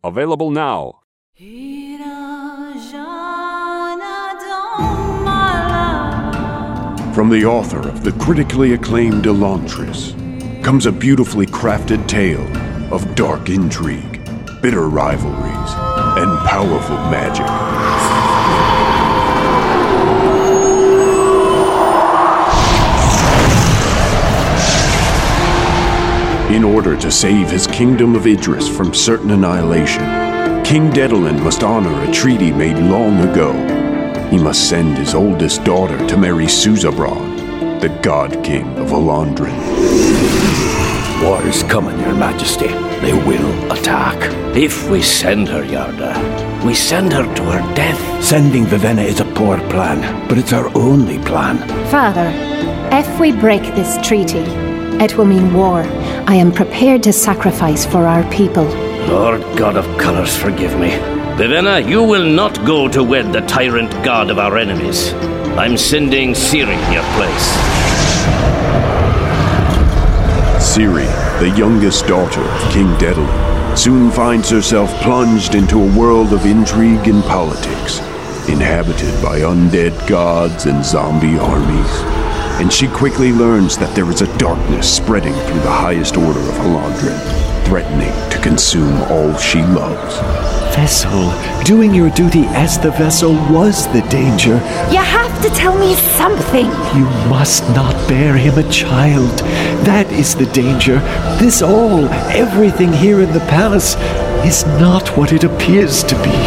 Available now. From the author of the critically acclaimed Elantris comes a beautifully crafted tale of dark intrigue, bitter rivalries, and powerful magic. In order to save his kingdom of Idris from certain annihilation, King Daedalus must honor a treaty made long ago. He must send his oldest daughter to marry Susabron, the God King of Halandren. War is coming, Your Majesty. They will attack. If we send her, Yarda, we send her to her death. Sending Vivenna is a poor plan, but it's our only plan. Father, if we break this treaty, it will mean war. I am prepared to sacrifice for our people. Lord God of Colors, forgive me. Vivenna, you will not go to wed the tyrant god of our enemies. I'm sending Ciri in your place. Ciri, the youngest daughter of King Daedalus, soon finds herself plunged into a world of intrigue and politics, inhabited by undead gods and zombie armies. And she quickly learns that there is a darkness spreading through the highest order of Halandren, threatening to consume all she loves. Vessel, doing your duty as the vessel was the danger. You have to tell me something. You must not bear him a child. That is the danger. This all, everything here in the palace, is not what it appears to be.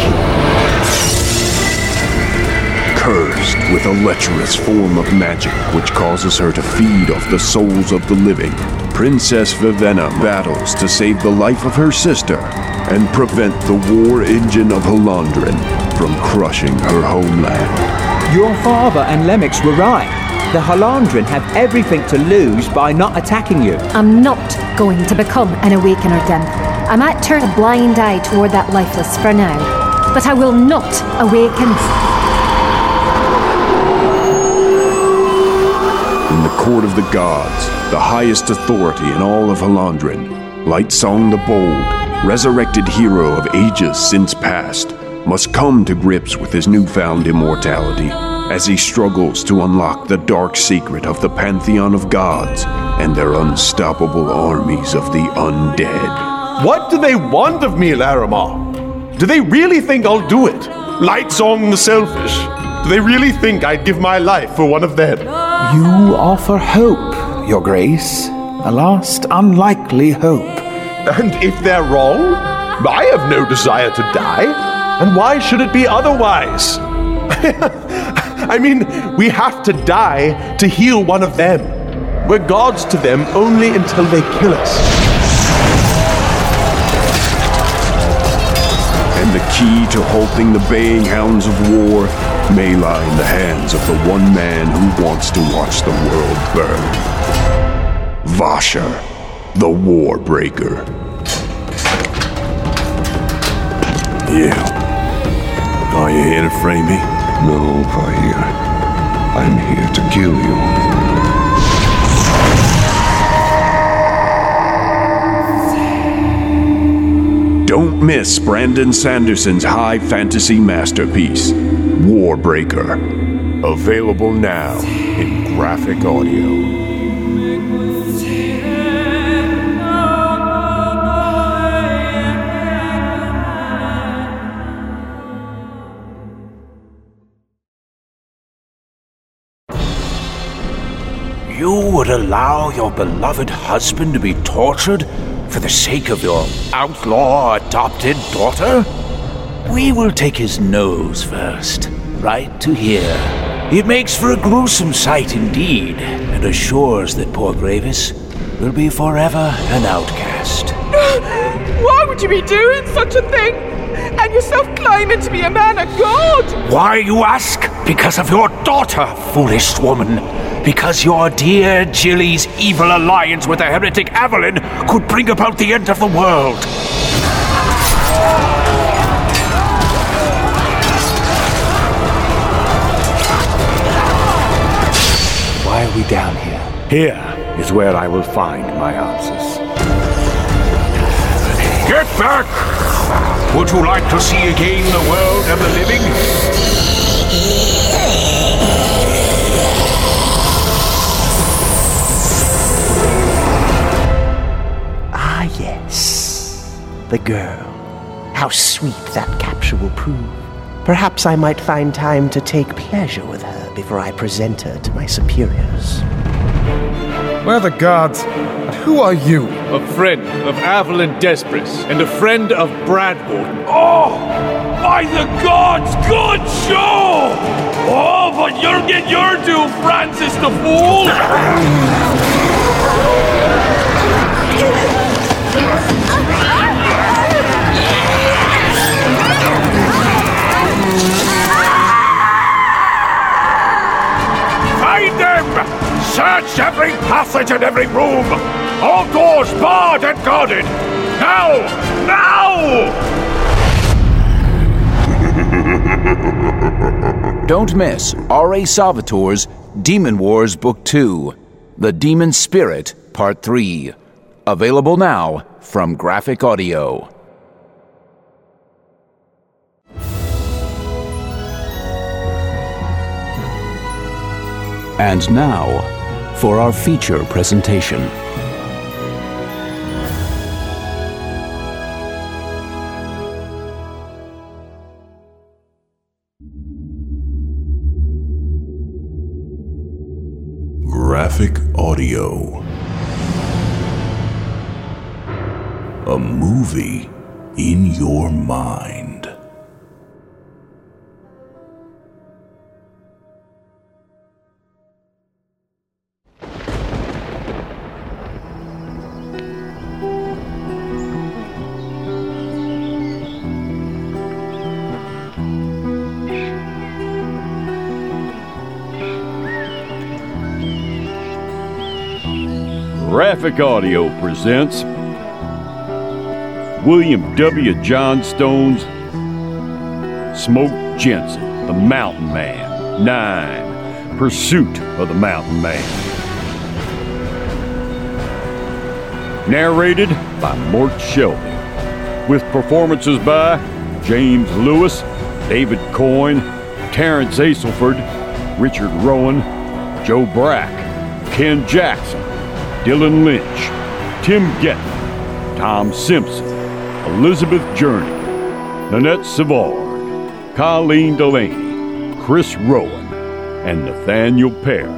Cursed with a lecherous form of magic which causes her to feed off the souls of the living, Princess Vivenna battles to save the life of her sister and prevent the war engine of Halandren from crushing her homeland. Your father and Lemix were right. The Halandren have everything to lose by not attacking you. I'm not going to become an Awakener, Dim. I might turn a blind eye toward that lifeless for now, but I will not awaken. In the court of the gods, the highest authority in all of Halandren, Lightsong the Bold, resurrected hero of ages since past, must come to grips with his newfound immortality as he struggles to unlock the dark secret of the pantheon of gods and their unstoppable armies of the undead. What do they want of me, Larimar? Do they really think I'll do it? Lightsong the Selfish. Do they really think I'd give my life for one of them? You offer hope, Your Grace. A last unlikely hope. And if they're wrong, I have no desire to die. And why should it be otherwise? I mean, we have to die to heal one of them. We're gods to them only until they kill us. And the key to halting the baying hounds of war may lie in the hands of the one man who wants to watch the world burn. Vasher, the Warbreaker. Yeah. Are you here to frame me? No, Vahir. I'm here to kill you. Don't miss Brandon Sanderson's high fantasy masterpiece, Warbreaker. Available now in graphic audio. You would allow your beloved husband to be tortured for the sake of your outlaw adopted daughter? We will take his nose first, right to here. It makes for a gruesome sight indeed, and assures that poor Gravis will be forever an outcast. Why would you be doing such a thing? And yourself claiming to be a man of God? Why, you ask? Because of your daughter, foolish woman. Because your dear Jilly's evil alliance with the heretic Avalyn could bring about the end of the world. Why are we down here? Here is where I will find my answers. Get back! Would you like to see again the world and the living? Ah, yes. The girl. How sweet that capture will prove. Perhaps I might find time to take pleasure with her before I present her to my superiors. Where the gods? Who are you? A friend of Avalon Despris and a friend of Bradward. Oh! By the gods, good show! Oh, but you'll get your due, Francis the Fool! Find them! Search every passage and every room! All doors barred and guarded! Now! Now! Don't miss R.A. Salvatore's Demon Wars Book 2, The Demon Spirit, Part 3. Available now from Graphic Audio. And now, for our feature presentation. Graphic Audio. A movie in your mind. Graphic Audio presents William W. Johnstone's Smoke Jensen, The Mountain Man. 9. Pursuit of the Mountain Man. Narrated by Mort Shelby, with performances by James Lewis, David Coyne, Terrence Aselford, Richard Rowan, Joe Brack, Ken Jackson, Dylan Lynch, Tim Getman, Tom Simpson, Elizabeth Journey, Nanette Savard, Colleen Delaney, Chris Rowan, and Nathaniel Perry.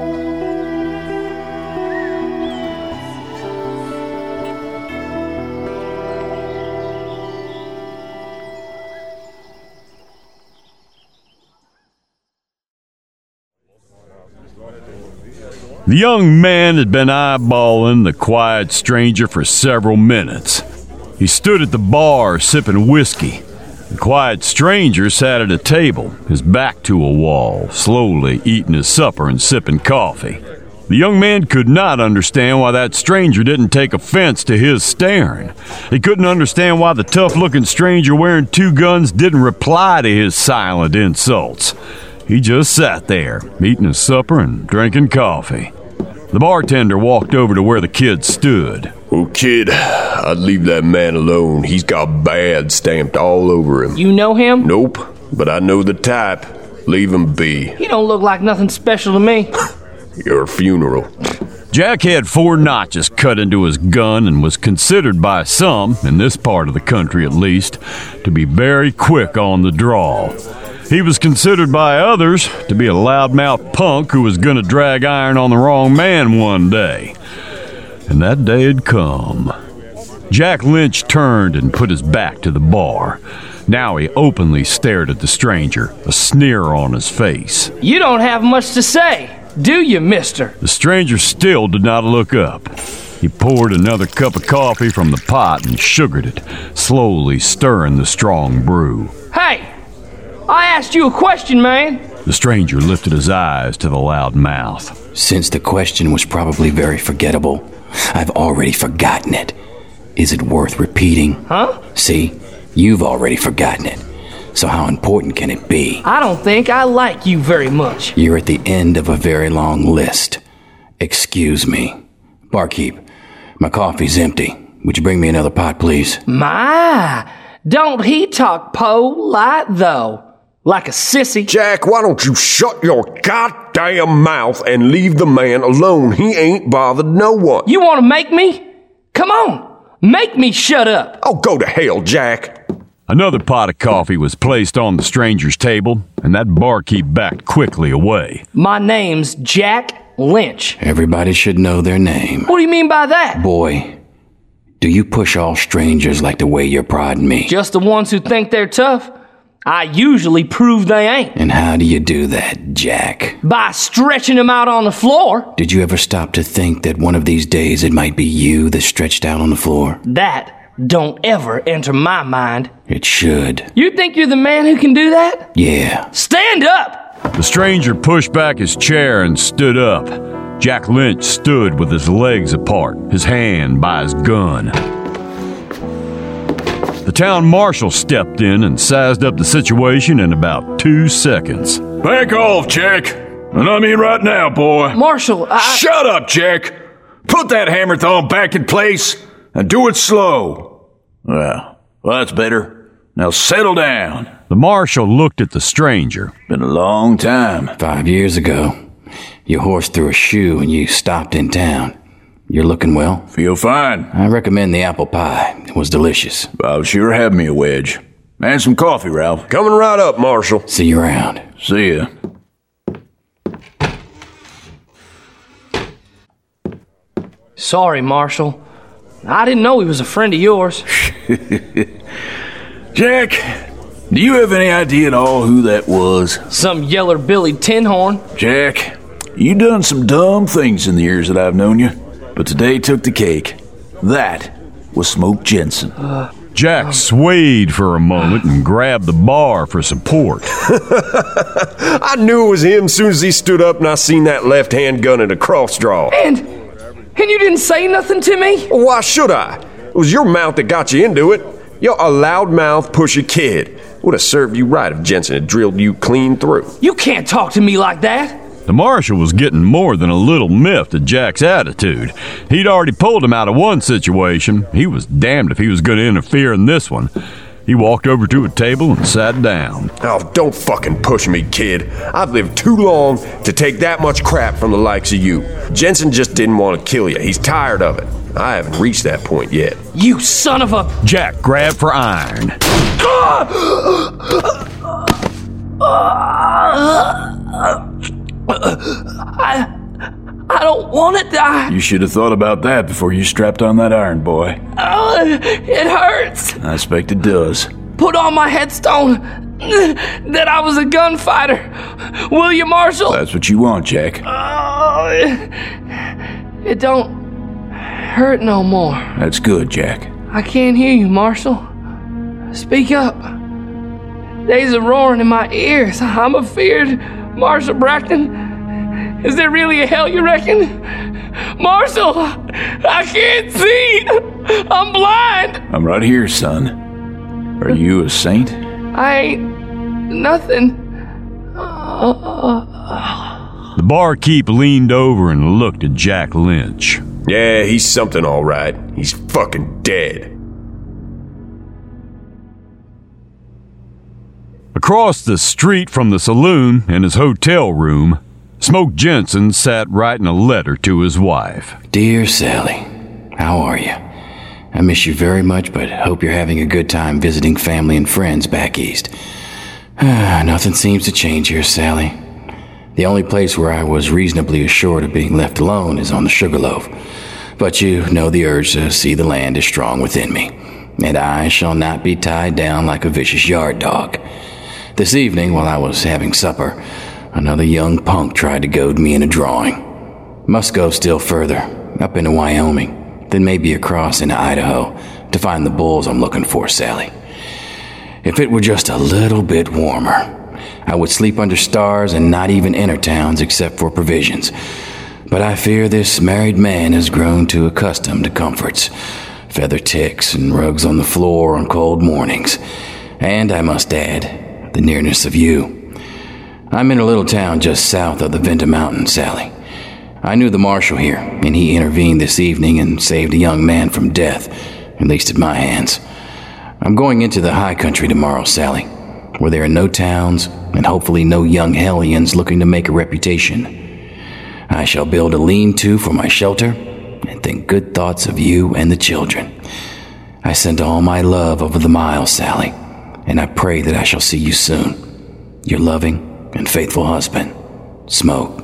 The young man had been eyeballing the quiet stranger for several minutes. He stood at the bar sipping whiskey. The quiet stranger sat at a table, his back to a wall, slowly eating his supper and sipping coffee. The young man could not understand why that stranger didn't take offense to his staring. He couldn't understand why the tough-looking stranger wearing 2 guns didn't reply to his silent insults. He just sat there, eating his supper and drinking coffee. The bartender walked over to where the kid stood. Oh, kid, I'd leave that man alone. He's got bad stamped all over him. You know him? Nope, but I know the type. Leave him be. He don't look like nothing special to me. Your funeral. Jack had 4 notches cut into his gun and was considered by some, in this part of the country at least, to be very quick on the draw. He was considered by others to be a loudmouth punk who was going to drag iron on the wrong man one day. And that day had come. Jack Lynch turned and put his back to the bar. Now he openly stared at the stranger, a sneer on his face. You don't have much to say, do you, mister? The stranger still did not look up. He poured another cup of coffee from the pot and sugared it, slowly stirring the strong brew. Hey! I asked you a question, man. The stranger lifted his eyes to the loud mouth. Since the question was probably very forgettable, I've already forgotten it. Is it worth repeating? Huh? See, you've already forgotten it. So how important can it be? I don't think I like you very much. You're at the end of a very long list. Excuse me. Barkeep, my coffee's empty. Would you bring me another pot, please? My, Don't he talk polite, though? Like a sissy. Jack, why don't you shut your goddamn mouth and leave the man alone? He ain't bothered no one. You want to make me? Come on, make me shut up. Oh, go to hell, Jack. Another pot of coffee was placed on the stranger's table, and that barkeep backed quickly away. My name's Jack Lynch. Everybody should know their name. What do you mean by that? Boy, do you push all strangers like the way you're prodding me? Just the ones who think they're tough. I usually prove they ain't. And how do you do that, Jack? By stretching them out on the floor. Did you ever stop to think that one of these days it might be you that stretched out on the floor? That don't ever enter my mind. It should. You think you're the man who can do that? Yeah. Stand up! The stranger pushed back his chair and stood up. Jack Lynch stood with his legs apart, his hand by his gun. The town marshal stepped in and sized up the situation in about 2 seconds. Back off, Jack. And I mean right now, boy. Marshal, Shut up, Jack. Put that hammer thong back in place and do it slow. Well, that's better. Now settle down. The marshal looked at the stranger. Been a long time. 5 years ago, your horse threw a shoe and you stopped in town. You're looking well? Feel fine. I recommend the apple pie. It was delicious. I'll sure have me a wedge. And some coffee, Ralph. Coming right up, Marshal. See you around. See ya. Sorry, Marshal. I didn't know he was a friend of yours. Jack, do you have any idea at all who that was? Some yeller Billy Tin Horn. Jack, you done some dumb things in the years that I've known you. But today took the cake. That was Smoke Jensen. Jack swayed for a moment and grabbed the bar for support. I knew it was him as soon as he stood up and I seen that left-hand gun at a cross draw. And you didn't say nothing to me? Well, why should I? It was your mouth that got you into it. You're a loudmouth, pushy kid. Would have served you right if Jensen had drilled you clean through. You can't talk to me like that. The marshal was getting more than a little miffed at Jack's attitude. He'd already pulled him out of one situation. He was damned if he was going to interfere in this one. He walked over to a table and sat down. Oh, don't fucking push me, kid. I've lived too long to take that much crap from the likes of you. Jensen just didn't want to kill you. He's tired of it. I haven't reached that point yet. You son of a... Jack grabbed for iron. I don't want to die. You should have thought about that before you strapped on that iron, boy. It hurts. I expect it does. Put on my headstone that I was a gunfighter. Will you, Marshal? That's what you want, Jack. It don't hurt no more. That's good, Jack. I can't hear you, Marshal. Speak up. There's a roaring in my ears. I'm afeared, Marshal Bracton. Is there really a hell, you reckon? Marshal, I can't see. I'm blind. I'm right here, son. Are you a saint? I ain't nothing. The barkeep leaned over and looked at Jack Lynch. Yeah, he's something all right. He's fucking dead. Across the street from the saloon in his hotel room, Smoke Jensen sat writing a letter to his wife. Dear Sally, how are you? I miss you very much, but hope you're having a good time visiting family and friends back east. Nothing seems to change here, Sally. The only place where I was reasonably assured of being left alone is on the Sugarloaf. But you know the urge to see the land is strong within me, and I shall not be tied down like a vicious yard dog. This evening, while I was having supper, another young punk tried to goad me into drawing. Must go still further, up into Wyoming, then maybe across into Idaho, to find the bulls I'm looking for, Sally. If it were just a little bit warmer, I would sleep under stars and not even enter towns except for provisions. But I fear this married man has grown too accustomed to comforts, feather ticks and rugs on the floor on cold mornings. And I must add, the nearness of you. I'm in a little town just south of the Venta Mountains, Sally. I knew the marshal here, and he intervened this evening and saved a young man from death, at least at my hands. I'm going into the high country tomorrow, Sally, where there are no towns and hopefully no young hellions looking to make a reputation. I shall build a lean-to for my shelter and think good thoughts of you and the children. I send all my love over the miles, Sally, and I pray that I shall see you soon. Your loving and faithful husband, Smoke.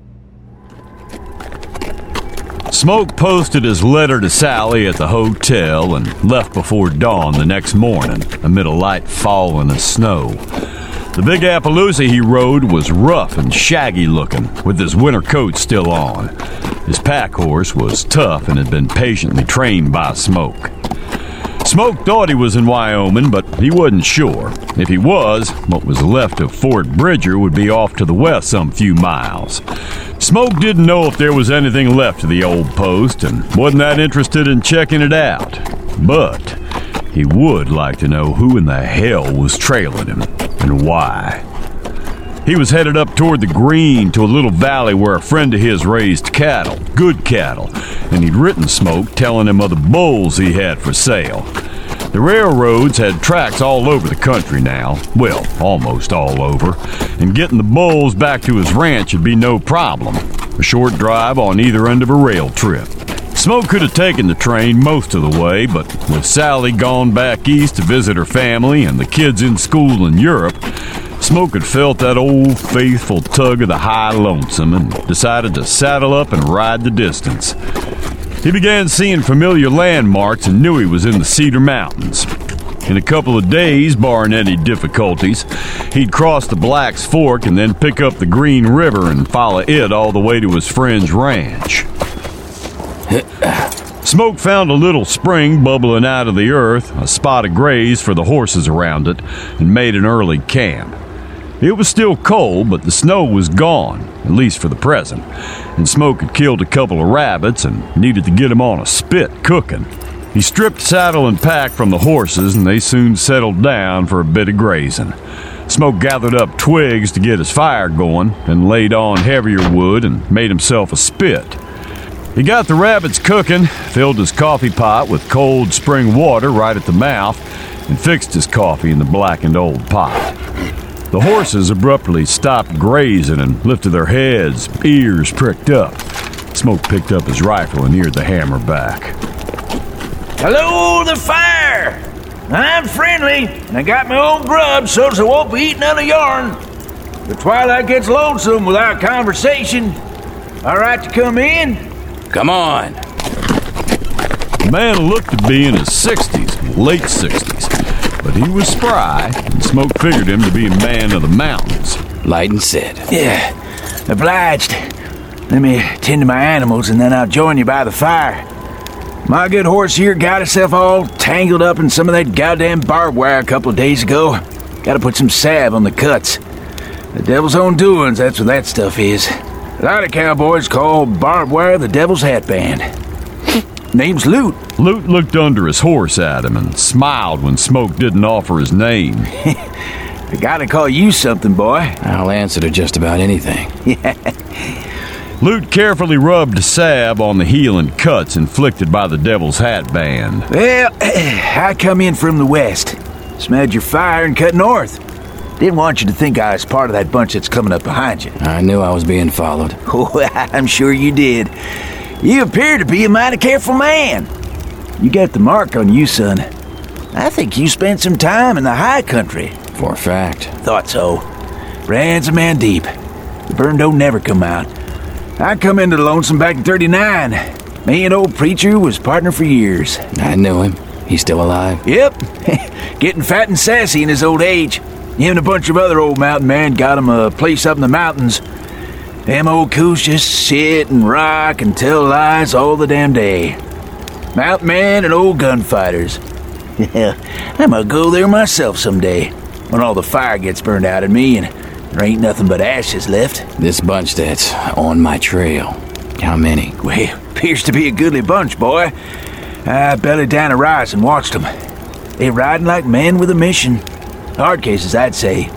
Smoke posted his letter to Sally at the hotel and left before dawn the next morning, amid a light falling of snow. The big Appaloosa he rode was rough and shaggy looking, with his winter coat still on. His pack horse was tough and had been patiently trained by Smoke. Smoke thought he was in Wyoming, but he wasn't sure. If he was, what was left of Fort Bridger would be off to the west some few miles. Smoke didn't know if there was anything left of the old post and wasn't that interested in checking it out. But he would like to know who in the hell was trailing him and why. He was headed up toward the Green to a little valley where a friend of his raised cattle, good cattle, and he'd written Smoke telling him of the bulls he had for sale. The railroads had tracks all over the country now, well, almost all over, and getting the bulls back to his ranch would be no problem. A short drive on either end of a rail trip. Smoke could have taken the train most of the way, but with Sally gone back east to visit her family and the kids in school in Europe, Smoke had felt that old faithful tug of the high lonesome and decided to saddle up and ride the distance. He began seeing familiar landmarks and knew he was in the Cedar Mountains. In a couple of days, barring any difficulties, he'd cross the Black's Fork and then pick up the Green River and follow it all the way to his friend's ranch. Smoke found a little spring bubbling out of the earth, a spot of graze for the horses around it, and made an early camp. It was still cold, but the snow was gone, at least for the present, and Smoke had killed a couple of rabbits and needed to get them on a spit cooking. He stripped saddle and pack from the horses, and they soon settled down for a bit of grazing. Smoke gathered up twigs to get his fire going, then laid on heavier wood and made himself a spit. He got the rabbits cooking, filled his coffee pot with cold spring water right at the mouth, and fixed his coffee in the blackened old pot. The horses abruptly stopped grazing and lifted their heads, ears pricked up. Smoke picked up his rifle and eared the hammer back. Hello, the fire! I'm friendly, and I got my own grub, so I won't be eating out of yarn. The twilight gets lonesome without conversation. All right to come in? Come on. The man looked to be in his 60s, late 60s, but he was spry, and Smoke figured him to be a man of the mountains. Lighten said. Yeah, obliged. Let me tend to my animals, and then I'll join you by the fire. My good horse here got himself all tangled up in some of that goddamn barbed wire a couple of days ago. Gotta put some salve on the cuts. The devil's own doings, that's what that stuff is. A lot of cowboys call barbed wire the devil's hatband. Name's Loot. Loot looked under his horse at him and smiled when Smoke didn't offer his name. I gotta call you something, boy. I'll answer to just about anything. Loot carefully rubbed salve on the healing cuts inflicted by the devil's hatband. Well, I come in from the west. Smelled your fire and cut north. Didn't want you to think I was part of that bunch that's coming up behind you. I knew I was being followed. Oh, I'm sure you did. You appear to be a mighty careful man. You got the mark on you, son. I think you spent some time in the high country. For a fact. Thought so. Ran's a man deep. The burn don't never come out. I come into the Lonesome back in 39. Me and old preacher was partner for years. I knew him. He's still alive? Yep. Getting fat and sassy in his old age. Him and a bunch of other old mountain men got him a place up in the mountains. Them old coos just sit and rock and tell lies all the damn day. Mountain men and old gunfighters. Yeah, I'm gonna go there myself someday, when all the fire gets burned out of me and there ain't nothing but ashes left. This bunch that's on my trail. How many? Well, appears to be a goodly bunch, boy. I bellied down a rise and watched them. They riding like men with a mission. Hard cases, I'd say.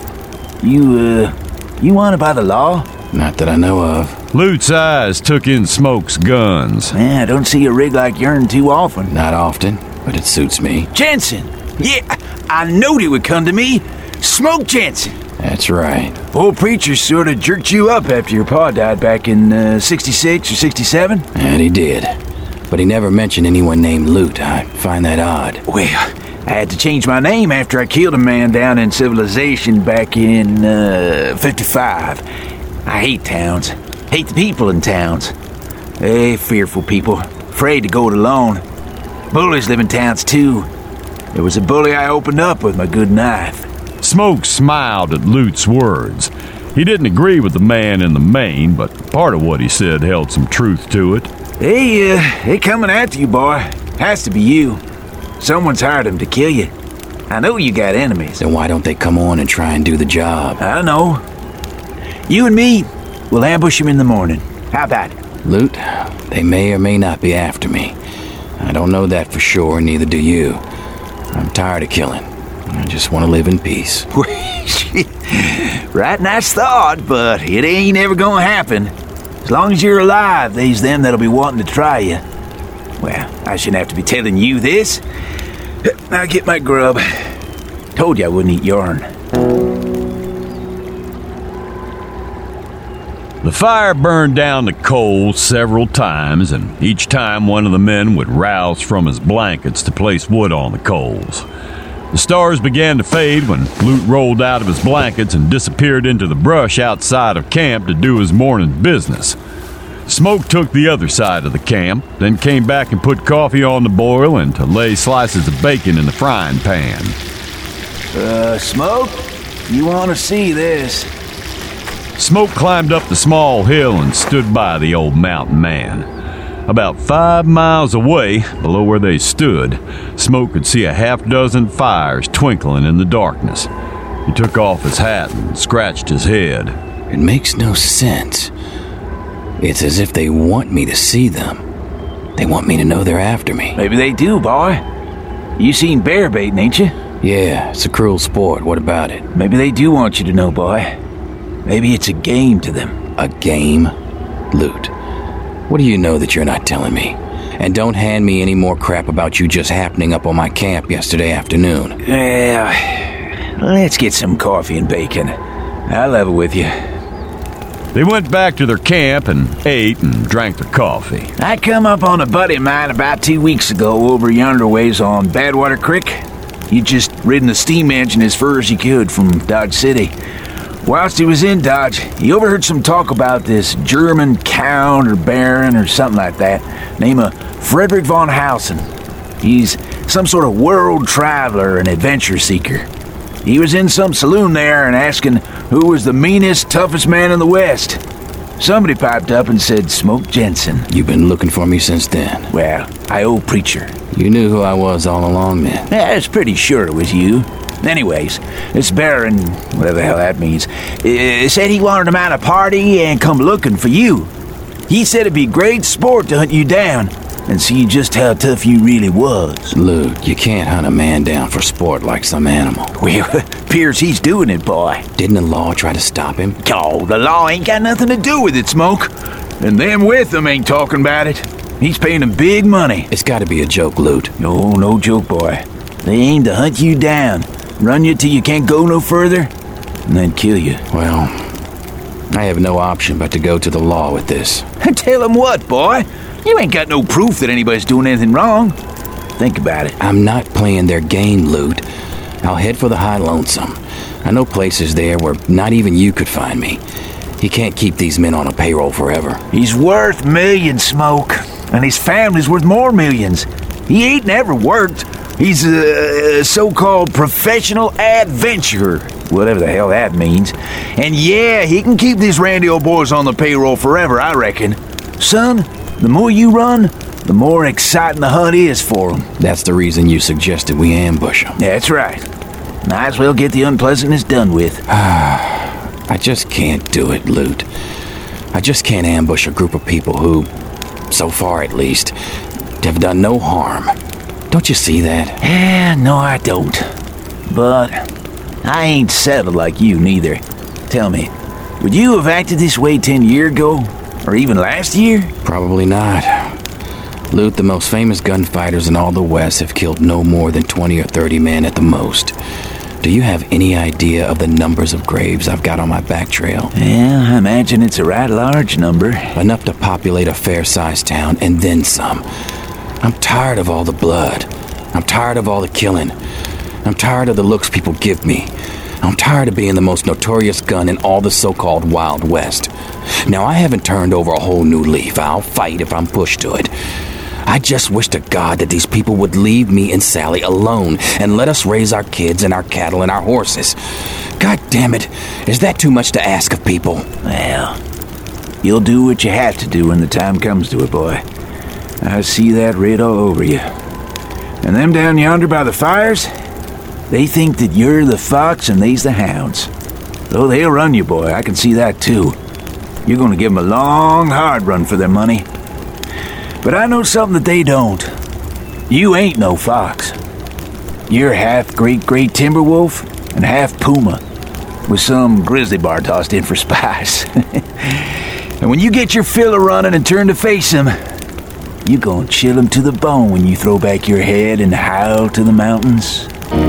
You wanted by the law? Not that I know of. Loot's eyes took in Smoke's guns. I don't see a rig like yourn too often. Not often, but it suits me. Jensen! Yeah, I knowed it would come to me. Smoke Jensen. That's right. Old preacher sort of jerked you up after your pa died back in 66 or 67? And he did. But he never mentioned anyone named Lute. I find that odd. Well, I had to change my name after I killed a man down in Civilization back in 55. I hate towns. Hate the people in towns. They fearful people. Afraid to go it alone. Bullies live in towns too. There was a bully I opened up with my good knife. Smoke smiled at Lute's words. He didn't agree with the man in the main, but part of what he said held some truth to it. They coming after you, boy. Has to be you. Someone's hired him to kill you. I know you got enemies. Then why don't they come on and try and do the job? I know. You and me, we'll ambush him in the morning. How about it? Lute, they may or may not be after me. I don't know that for sure, neither do you. I'm tired of killing. I just want to live in peace. Right, nice thought, but it ain't ever gonna happen. As long as you're alive, there's them that'll be wanting to try you. Well, I shouldn't have to be telling you this. Now get my grub. Told you I wouldn't eat yarn. The fire burned down the coals several times, and each time one of the men would rouse from his blankets to place wood on the coals. The stars began to fade when Lute rolled out of his blankets and disappeared into the brush outside of camp to do his morning business. Smoke took the other side of the camp, then came back and put coffee on the boil and to lay slices of bacon in the frying pan. Smoke? You want to see this? Smoke climbed up the small hill and stood by the old mountain man. About 5 miles away, below where they stood, Smoke could see a half-dozen fires twinkling in the darkness. He took off his hat and scratched his head. It makes no sense. It's as if they want me to see them. They want me to know they're after me. Maybe they do, boy. You seen bear baiting, ain't you? Yeah, it's a cruel sport. What about it? Maybe they do want you to know, boy. Maybe it's a game to them. A game? Lute, what do you know that you're not telling me? And don't hand me any more crap about you just happening up on my camp yesterday afternoon. Yeah, let's get some coffee and bacon. I'll level with you. They went back to their camp and ate and drank their coffee. I come up on a buddy of mine about 2 weeks ago over yonder ways on Badwater Creek. He'd just ridden the steam engine as far as he could from Dodge City. Whilst he was in Dodge, he overheard some talk about this German count or baron or something like that, named Frederick von Hausen. He's some sort of world traveler and adventure seeker. He was in some saloon there and asking who was the meanest, toughest man in the West. Somebody piped up and said Smoke Jensen. You've been looking for me since then? Well, I owe Preacher. You knew who I was all along then? Yeah, I was pretty sure it was you. Anyways, this Baron, whatever the hell that means, said he wanted to mount a party and come looking for you. He said it'd be great sport to hunt you down and see just how tough you really was. Luke, you can't hunt a man down for sport like some animal. Well, appears he's doing it, boy. Didn't the law try to stop him? Oh, the law ain't got nothing to do with it, Smoke. And them with him ain't talking about it. He's paying them big money. It's gotta be a joke, Lute. No joke, boy. They aim to hunt you down, run you till you can't go no further, and then kill you. Well, I have no option but to go to the law with this. Tell him what, boy? You ain't got no proof that anybody's doing anything wrong. Think about it. I'm not playing their game, Lute. I'll head for the High Lonesome. I know places there where not even you could find me. He can't keep these men on a payroll forever. He's worth millions, Smoke. And his family's worth more millions. He ain't never worked. He's a so-called professional adventurer, whatever the hell that means. And yeah, he can keep these randy old boys on the payroll forever, I reckon. Son, the more you run, the more exciting the hunt is for him. That's the reason you suggested we ambush him. That's right. Might as well get the unpleasantness done with. I just can't do it, Lute. I just can't ambush a group of people who, so far at least, have done no harm. Don't you see that? Yeah, no, I don't. But I ain't settled like you, neither. Tell me, would you have acted this way 10 years ago? Or even last year? Probably not. Loot, the most famous gunfighters in all the West have killed no more than 20 or 30 men at the most. Do you have any idea of the numbers of graves I've got on my back trail? Yeah, I imagine it's a right large number. Enough to populate a fair-sized town, and then some. I'm tired of all the blood. I'm tired of all the killing. I'm tired of the looks people give me. I'm tired of being the most notorious gun in all the so-called Wild West. Now, I haven't turned over a whole new leaf. I'll fight if I'm pushed to it. I just wish to God that these people would leave me and Sally alone and let us raise our kids and our cattle and our horses. God damn it, is that too much to ask of people? Well, you'll do what you have to do when the time comes to it, boy. I see that writ all over you. And them down yonder by the fires, they think that you're the fox and they's the hounds. Though they'll run you, boy, I can see that too. You're gonna give them a long, hard run for their money. But I know something that they don't. You ain't no fox. You're half great timber wolf and half puma, with some grizzly bar tossed in for spice. And when you get your fill of running and turn to face him, you gonna chill him to the bone when you throw back your head and howl to the mountains.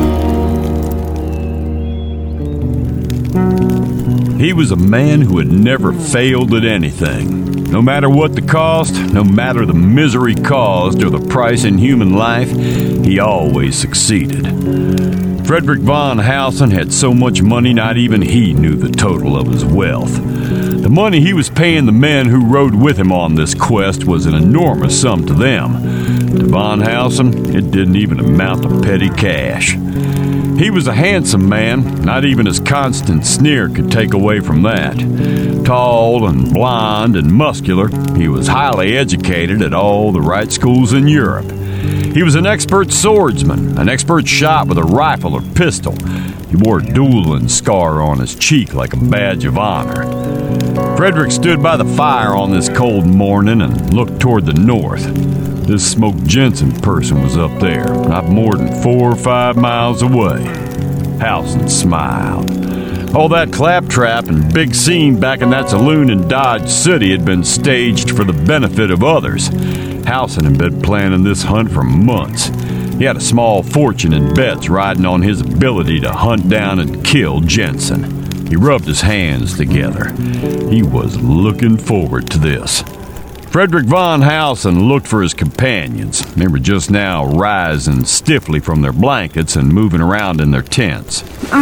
He was a man who had never failed at anything. No matter what the cost, no matter the misery caused or the price in human life, he always succeeded. Frederick von Hausen had so much money not even he knew the total of his wealth. The money he was paying the men who rode with him on this quest was an enormous sum to them. To von Hausen, it didn't even amount to petty cash. He was a handsome man, not even his constant sneer could take away from that. Tall and blond and muscular, he was highly educated at all the right schools in Europe. He was an expert swordsman, an expert shot with a rifle or pistol. He wore a dueling scar on his cheek like a badge of honor. Frederick stood by the fire on this cold morning and looked toward the north. This Smoke Jensen person was up there, not more than 4 or 5 miles away. Hausen smiled. All that claptrap and big scene back in that saloon in Dodge City had been staged for the benefit of others. Hausen had been planning this hunt for months. He had a small fortune in bets riding on his ability to hunt down and kill Jensen. He rubbed his hands together. He was looking forward to this. Frederick von Hausen looked for his companions. They were just now rising stiffly from their blankets and moving around in their tents.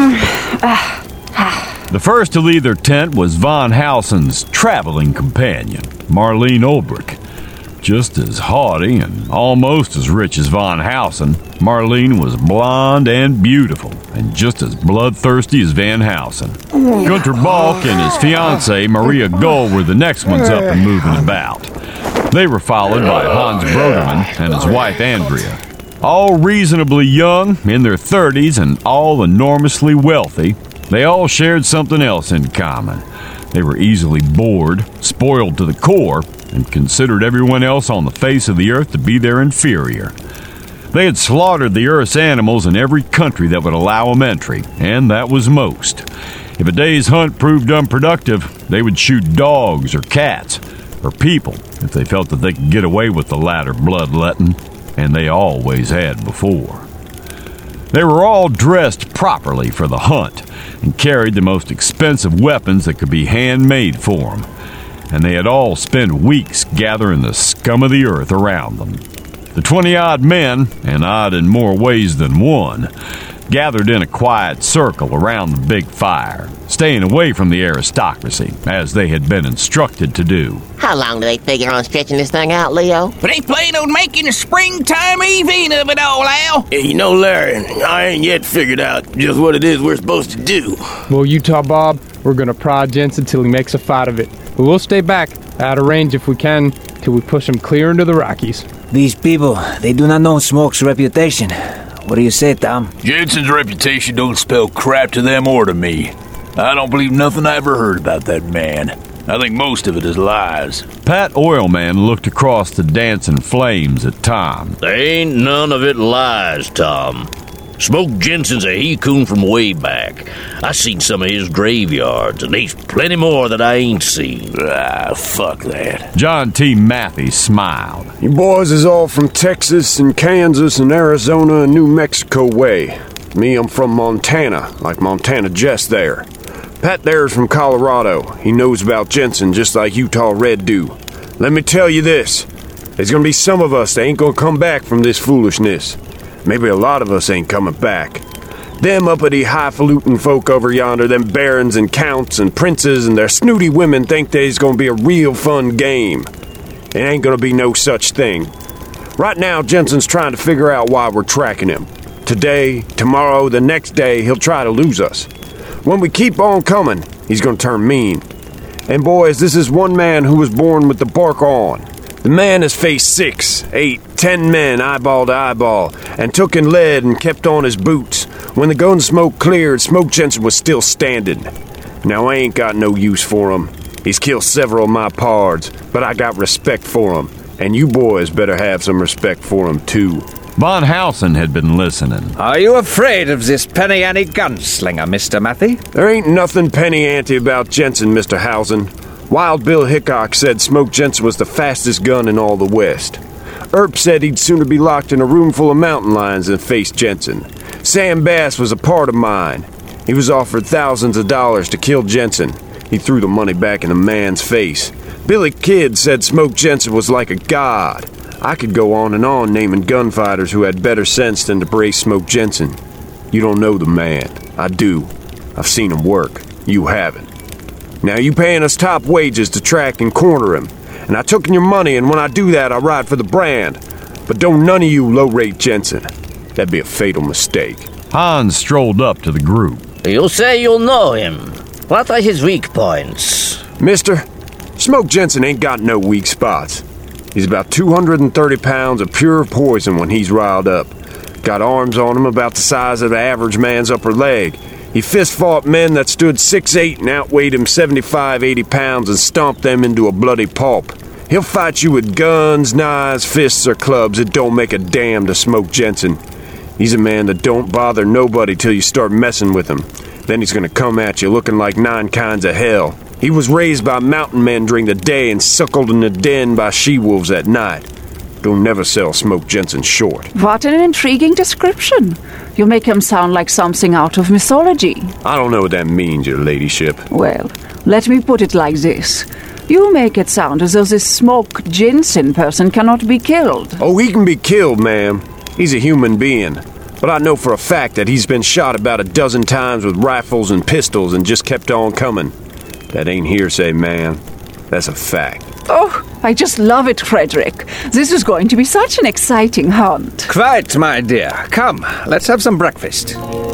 The first to leave their tent was von Hausen's traveling companion, Marlene Ulbrich. Just as haughty and almost as rich as von Hausen, Marlene was blonde and beautiful, and just as bloodthirsty as Van Hausen. Gunter Balk and his fiancée, Maria Gull, were the next ones up and moving about. They were followed by Hans Broderman and his wife Andrea. All reasonably young, in their 30s, and all enormously wealthy, they all shared something else in common. They were easily bored, spoiled to the core, and considered everyone else on the face of the earth to be their inferior. They had slaughtered the earth's animals in every country that would allow them entry, and that was most. If a day's hunt proved unproductive, they would shoot dogs or cats, or people, if they felt that they could get away with the latter bloodletting, and they always had before. They were all dressed properly for the hunt, and carried the most expensive weapons that could be handmade for them. And they had all spent weeks gathering the scum of the earth around them. The 20-odd men, and odd in more ways than one, gathered in a quiet circle around the big fire, staying away from the aristocracy, as they had been instructed to do. How long do they figure on stretching this thing out, Leo? But they plan on making a springtime event of it all, Al. Yeah, you know, Larry, I ain't yet figured out just what it is we're supposed to do. Well, Utah Bob, we're gonna prod Jensen till he makes a fight of it. But we'll stay back, out of range if we can, till we push him clear into the Rockies. These people, they do not know Smoke's reputation. What do you say, Tom? Jensen's reputation don't spell crap to them or to me. I don't believe nothing I ever heard about that man. I think most of it is lies. Pat Oilman looked across the dancing flames at Tom. There ain't none of it lies, Tom. Smoke Jensen's a he-coon from way back. I seen some of his graveyards, and there's plenty more that I ain't seen. Fuck that. John T. Matthews smiled. You boys is all from Texas and Kansas and Arizona and New Mexico way. Me, I'm from Montana, like Montana Jess there. Pat there's from Colorado. He knows about Jensen just like Utah Red do. Let me tell you this. There's gonna be some of us that ain't gonna come back from this foolishness. Maybe a lot of us ain't coming back. Them uppity highfalutin folk over yonder, them barons and counts and princes and their snooty women think they's gonna be a real fun game. It ain't gonna be no such thing. Right now, Jensen's trying to figure out why we're tracking him. Today, tomorrow, the next day, he'll try to lose us. When we keep on coming, he's gonna turn mean. And boys, this is one man who was born with the bark on. The man has faced 6, 8, 10 men eyeball to eyeball, and took in lead and kept on his boots. When the gun smoke cleared, Smoke Jensen was still standing. Now I ain't got no use for him. He's killed several of my pards, but I got respect for him. And you boys better have some respect for him too. Von Hausen had been listening. Are you afraid of this penny-ante gunslinger, Mr. Matthey? There ain't nothing penny-ante about Jensen, Mr. Hausen. Wild Bill Hickok said Smoke Jensen was the fastest gun in all the West. Earp said he'd sooner be locked in a room full of mountain lions than face Jensen. Sam Bass was a part of mine. He was offered thousands of dollars to kill Jensen. He threw the money back in the man's face. Billy Kidd said Smoke Jensen was like a god. I could go on and on naming gunfighters who had better sense than to brace Smoke Jensen. You don't know the man. I do. I've seen him work. You haven't. Now you paying us top wages to track and corner him. And I took your money, and when I do that, I ride for the brand. But don't none of you low-rate Jensen. That'd be a fatal mistake. Hans strolled up to the group. You say you know him. What are his weak points? Mister, Smoke Jensen ain't got no weak spots. He's about 230 pounds of pure poison when he's riled up. Got arms on him about the size of the average man's upper leg. He fist-fought men that stood 6'8" and outweighed him 75, 80 pounds and stomped them into a bloody pulp. He'll fight you with guns, knives, fists, or clubs. It don't make a damn to Smoke Jensen. He's a man that don't bother nobody till you start messing with him. Then he's gonna come at you looking like 9 kinds of hell. He was raised by mountain men during the day and suckled in the den by she-wolves at night. Don't never sell Smoke Jensen short. What an intriguing description. You make him sound like something out of mythology. I don't know what that means, your ladyship. Well, let me put it like this. You make it sound as though this Smoke Jensen person cannot be killed. Oh, he can be killed, ma'am. He's a human being. But I know for a fact that he's been shot about a dozen times with rifles and pistols and just kept on coming. That ain't hearsay, ma'am. That's a fact. Oh, I just love it, Frederick. This is going to be such an exciting hunt. Quite, my dear. Come, let's have some breakfast.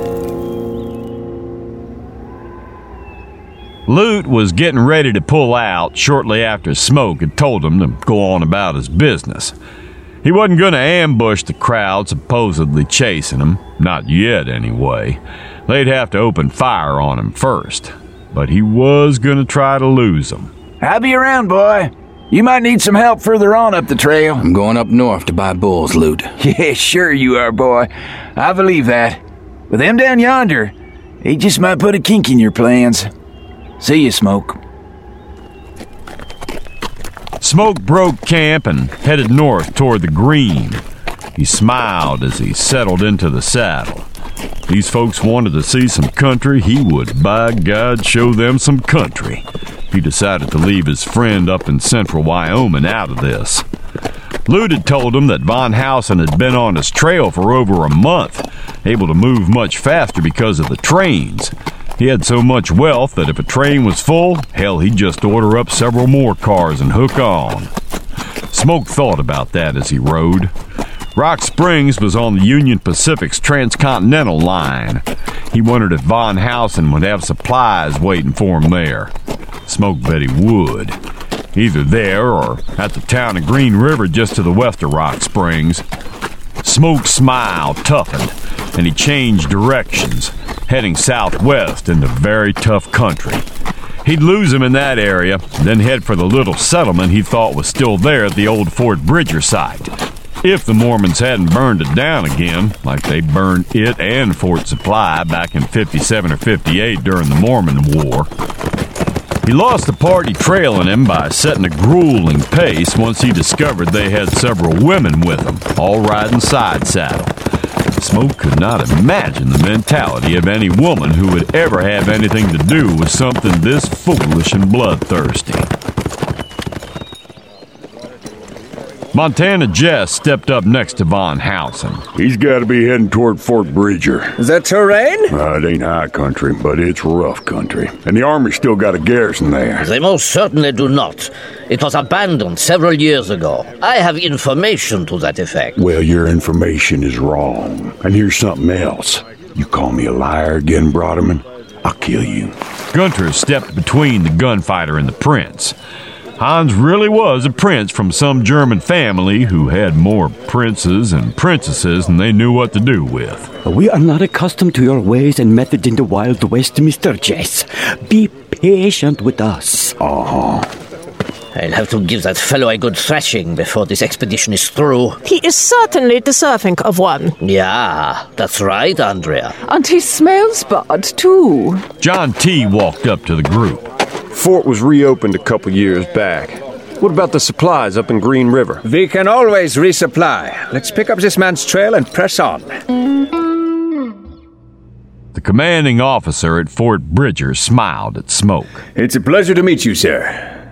Lute was getting ready to pull out shortly after Smoke had told him to go on about his business. He wasn't going to ambush the crowd supposedly chasing him, not yet anyway. They'd have to open fire on him first, but he was going to try to lose them. I'll be around, boy. You might need some help further on up the trail. I'm going up north to buy bulls, Lute. Yeah, sure you are, boy. I believe that. With them down yonder, he just might put a kink in your plans. See you, Smoke. Smoke broke camp and headed north toward the green. He smiled as he settled into the saddle. These folks wanted to see some country. He would, by God, show them some country. He decided to leave his friend up in central Wyoming out of this. Lute had told him that Von Hausen had been on his trail for over a month, able to move much faster because of the trains. He had so much wealth that if a train was full, hell, he'd just order up several more cars and hook on. Smoke thought about that as he rode. Rock Springs was on the Union Pacific's transcontinental line. He wondered if Von Hausen would have supplies waiting for him there. Smoke bet he would. Either there or at the town of Green River just to the west of Rock Springs. Smoke's smile toughened, and he changed directions, heading southwest into very tough country. He'd lose him in that area, then head for the little settlement he thought was still there at the old Fort Bridger site. If the Mormons hadn't burned it down again, like they burned it and Fort Supply back in 57 or 58 during the Mormon War. He lost the party trailing him by setting a grueling pace once he discovered they had several women with them, all riding side saddle. Smoke could not imagine the mentality of any woman who would ever have anything to do with something this foolish and bloodthirsty. Montana Jess stepped up next to Von Hausen. He's got to be heading toward Fort Bridger. The terrain? It ain't high country, but it's rough country. And the Army's still got a garrison there. They most certainly do not. It was abandoned several years ago. I have information to that effect. Well, your information is wrong. And here's something else. You call me a liar again, Broderman, I'll kill you. Gunter stepped between the gunfighter and the prince. Hans really was a prince from some German family who had more princes and princesses than they knew what to do with. We are not accustomed to your ways and methods in the Wild West, Mr. Jess. Be patient with us. I'll have to give that fellow a good thrashing before this expedition is through. He is certainly deserving of one. Yeah, that's right, Andrea. And he smells bad, too. John T. walked up to the group. Fort was reopened a couple years back. What about the supplies up in Green River? We can always resupply. Let's pick up this man's trail and press on. The commanding officer at Fort Bridger smiled at Smoke. It's a pleasure to meet you, sir.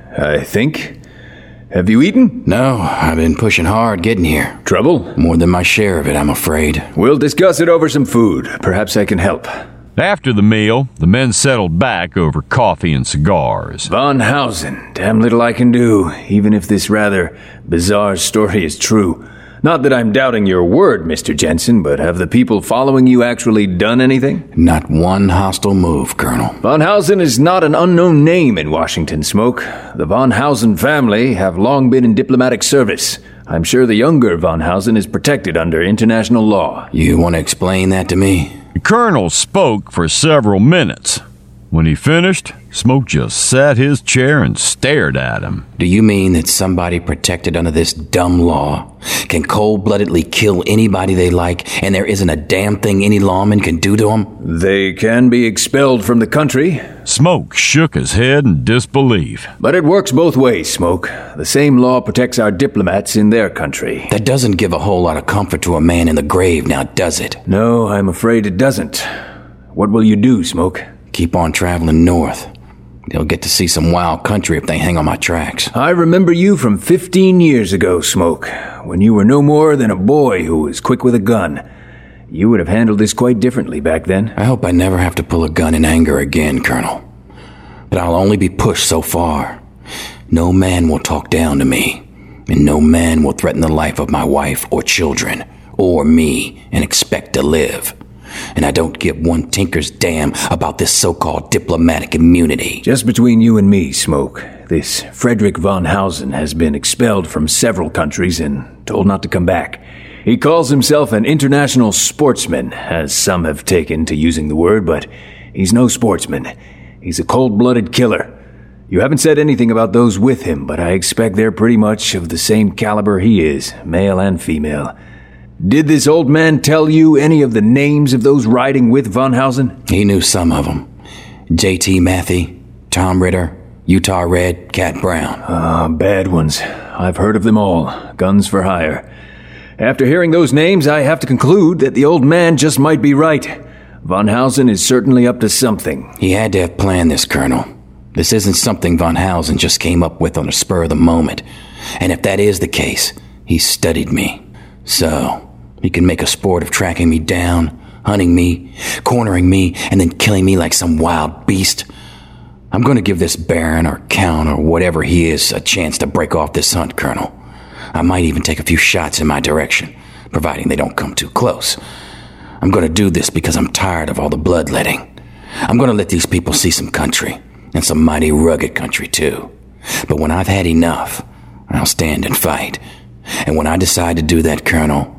I think. Have you eaten? No, I've been pushing hard getting here. Trouble? More than my share of it, I'm afraid. We'll discuss it over some food. Perhaps I can help. After the meal, the men settled back over coffee and cigars. Von Hausen, damn little I can do, even if this rather bizarre story is true. Not that I'm doubting your word, Mr. Jensen, but have the people following you actually done anything? Not one hostile move, Colonel. Von Hausen is not an unknown name in Washington, Smoke. The Von Hausen family have long been in diplomatic service. I'm sure the younger Von Hausen is protected under international law. You want to explain that to me? The colonel spoke for several minutes. When he finished, Smoke just sat his chair and stared at him. Do you mean that somebody protected under this dumb law can cold-bloodedly kill anybody they like, and there isn't a damn thing any lawman can do to them? They can be expelled from the country. Smoke shook his head in disbelief. But it works both ways, Smoke. The same law protects our diplomats in their country. That doesn't give a whole lot of comfort to a man in the grave, now does it? No, I'm afraid it doesn't. What will you do, Smoke? Keep on traveling north. They'll get to see some wild country if they hang on my tracks. I remember you from 15 years ago, Smoke, when you were no more than a boy who was quick with a gun. You would have handled this quite differently back then. I hope I never have to pull a gun in anger again, Colonel. But I'll only be pushed so far. No man will talk down to me, and no man will threaten the life of my wife or children, or me, and expect to live. And I don't give one tinker's damn about this so-called diplomatic immunity. Just between you and me, Smoke, this Frederick von Hausen has been expelled from several countries and told not to come back. He calls himself an international sportsman, as some have taken to using the word, but he's no sportsman. He's a cold-blooded killer. You haven't said anything about those with him, but I expect they're pretty much of the same caliber he is, male and female. Did this old man tell you any of the names of those riding with von Hausen? He knew some of them. J.T. Matthey, Tom Ritter, Utah Red, Cat Brown. Bad ones. I've heard of them all. Guns for hire. After hearing those names, I have to conclude that the old man just might be right. Von Hausen is certainly up to something. He had to have planned this, Colonel. This isn't something von Hausen just came up with on the spur of the moment. And if that is the case, he studied me. So, he can make a sport of tracking me down, hunting me, cornering me, and then killing me like some wild beast. I'm going to give this Baron or Count or whatever he is a chance to break off this hunt, Colonel. I might even take a few shots in my direction, providing they don't come too close. I'm going to do this because I'm tired of all the bloodletting. I'm going to let these people see some country, and some mighty rugged country, too. But when I've had enough, I'll stand and fight. And when I decide to do that, Colonel,